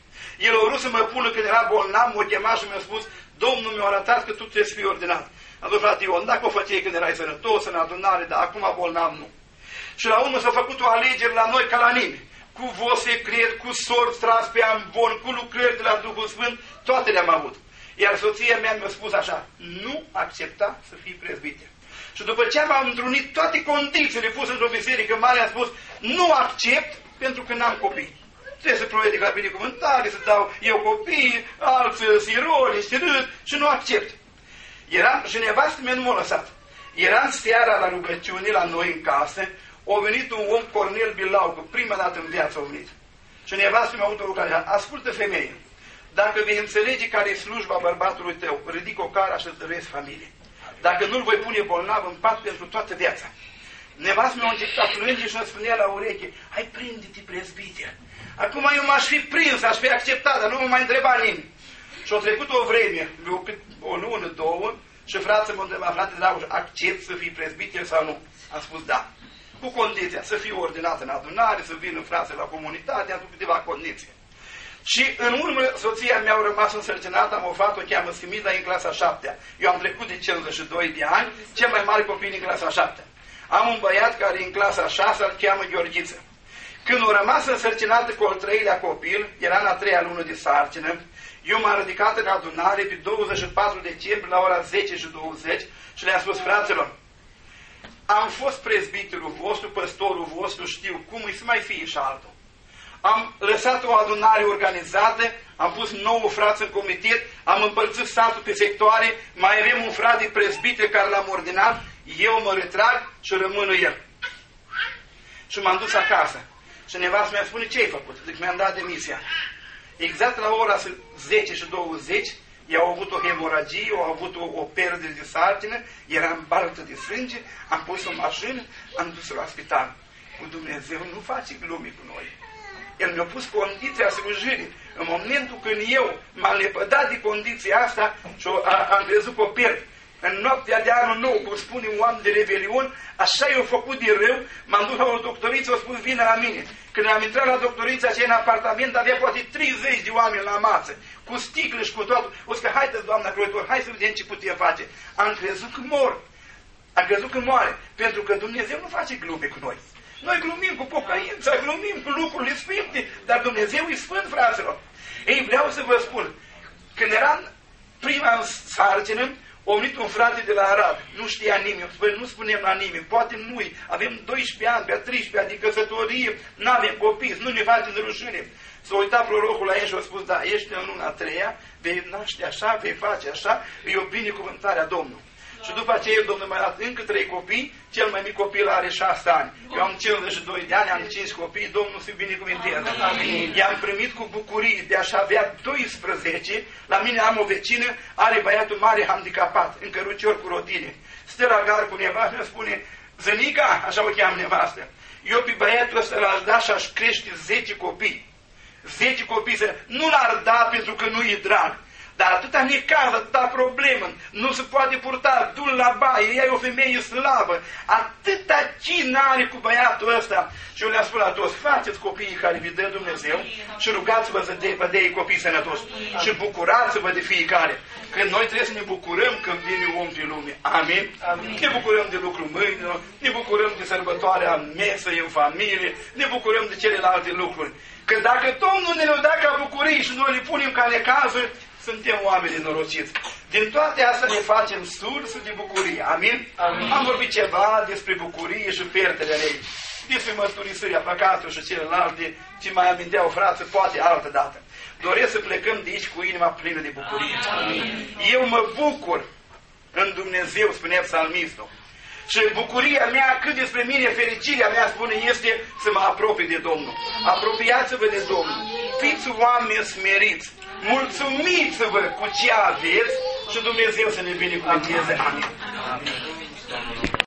El a vrut să mă pună când era bolnav, m-a chemat și mi-a spus, Domnul mi-a arătat că tu trebuie să fii ordinat. Am zis, frate Ion, dacă o făceai când erai sănătos, în adunare, dar acum bolnav nu. Și la urmă s-a făcut o alegere la noi ca la nimeni. Cu vot secret, cu sorți tras pe ambon, cu lucrări de la Duhul Sfânt, toate le-am avut. Iar soția mea mi-a spus așa, nu accepta să fii prezbiter. Și după ce am întrunit toate condițiile puse într-o biserică mare, am spus, nu accept pentru că n-am copii. Trebuie să provedic la binecuvântare, să dau eu copii, alți siroli, și râd, și nu accept. Eram, și nevastă mea nu m-a lăsat. Eram seara la rugăciune la noi în casă, a venit un om, Cornel Bilau, că prima dată în viață a venit. Și nevastă mi-a avut o rugăciune, ascultă femeie, dacă vei înțelege care e slujba bărbatului tău, ridic o cara și îți dăruiesc familie. Dacă nu-l voi pune bolnav în pat pentru toată viața. Nevastă mi-a început a plânge și îmi spunea la ureche, hai prinde-te prezbiter. Acum eu m-aș fi prins, aș fi acceptat, dar nu mă mai întreba nimeni. Și-a trecut o vreme, o lună, două, și frații m-a întrebat, frate Dragoș, accept să fii prezbiter sau nu? Am spus da. Cu condiția să fiu ordinat în adunare, să vină frații la comunitate, am făcut câteva condiții. Și în urmă, soția mea a rămas însărcinată, am o fată, o cheamă Schimida, în clasa a șaptea. Eu am trecut de cincizeci și doi de ani, cel mai mare copil în clasa a șaptea. Am un băiat care e în clasa a șasea, îl cheamă Gheorghiță. Când a rămas însărcinată cu al treilea copil, era în a treia lună de sarcină, eu m-am ridicat în adunare pe douăzeci și patru decembrie la ora zece și douăzeci și le-am spus, fraților, am fost prezbiterul vostru, păstorul vostru, știu cum îi să mai fie și altul. Am lăsat o adunare organizată, am pus nouă frați în comitet, am împărțit satul pe sectoare, mai avem un frate prezbiter care l-am ordinat, eu mă retrag și rămân el. Și m-am dus acasă. Și nevastă mi-a spune, ce ai făcut? Zic, mi-am dat demisia. Exact la ora zece și douăzeci, i-au avut o hemoragie, au avut o, o pierdere de sarcină, era în baltă de sânge, am pus o mașină, am dus la spital. Cu Dumnezeu nu face glume cu noi. El mi-a pus condiția slujirii. În momentul când eu m-am lepădat de condiția asta și am crezut că o pierd. În noaptea de anul nou, cum spune un oameni de revelion, așa i-au făcut de rău, m-am dus la o doctoriță, au spus, vină la mine. Când am intrat la doctorița aceea în apartament, avea poate treizeci de oameni la masă, cu sticle și cu totul. O să că, haideți, doamna Croitor, hai să vedem ce putem face. Am crezut că mor. Am crezut că moare. Pentru că Dumnezeu nu face glume cu noi. Noi glumim cu pocăința, glumim cu lucrurile sfinte, dar Dumnezeu e sfânt, fraților. Ei, vreau să vă spun, când eram prima sarcină, a venit un frate de la Arad, nu știa nimeni, nu spunem la nimeni, poate nu-i, avem doisprezece ani, pe treisprezece ani de căsătorie, n-avem copii, nu ne facem de rușine. S-a uitat prorocul la el și a spus, da, ești în luna a treia, vei naște așa, vei face așa, e o binecuvântare a Domnului. Și după aceea Domnul mi-a dat încă trei copii, cel mai mic copil are șase ani. Eu am cincizeci și doi de ani, am cinci copii, Domnul se binecuvintează. I-am primit cu bucurie de a-și avea doisprezece, la mine am o vecină, are băiatul mare handicapat, în cărucior cu rotine. Stă la gar cu nevastă, îmi spune, Zănica, așa o cheamă nevastă, eu pe băiatul ăsta l-aș da și aș crește zece copii. zece copii, să... nu l-ar da pentru că nu e drag. Dar atâta necaz, atâta problemă, nu se poate purta, du-l la baie, ea e o femeie slavă, atâta cine are cu băiatul ăsta. Și eu le-am spus la toți, faceți copiii care vi dă Dumnezeu și rugați-vă să vă dea copii sănătoși și bucurați-vă de fiecare. Că noi trebuie să ne bucurăm când vine om pe lume. Amin? Amin. Ne bucurăm de lucrul mâinilor, ne bucurăm de sărbătoarea mesă în familie, ne bucurăm de celelalte lucruri. Că dacă Domnul ne le dă ca bucurii și noi le punem ca necazuri, suntem oameni nenorociți. Din toate astea ne facem sursă de bucurie. Amin? Amin? Am vorbit ceva despre bucurie și pierdere ei. Despre mărturisirea păcatului și celelalte, ce mai aminteau frață, poate altă dată. Doresc să plecăm de aici cu inima plină de bucurie. Amin. Eu mă bucur în Dumnezeu, spunea psalmistul. Și bucuria mea, cât despre mine, fericirea mea, spune, este să mă apropii de Domnul. Apropiați-vă de Domnul. Fiți oameni smeriți. Mulțumiți-vă cu ce aveți și Dumnezeu să ne binecuvânteze. Amin.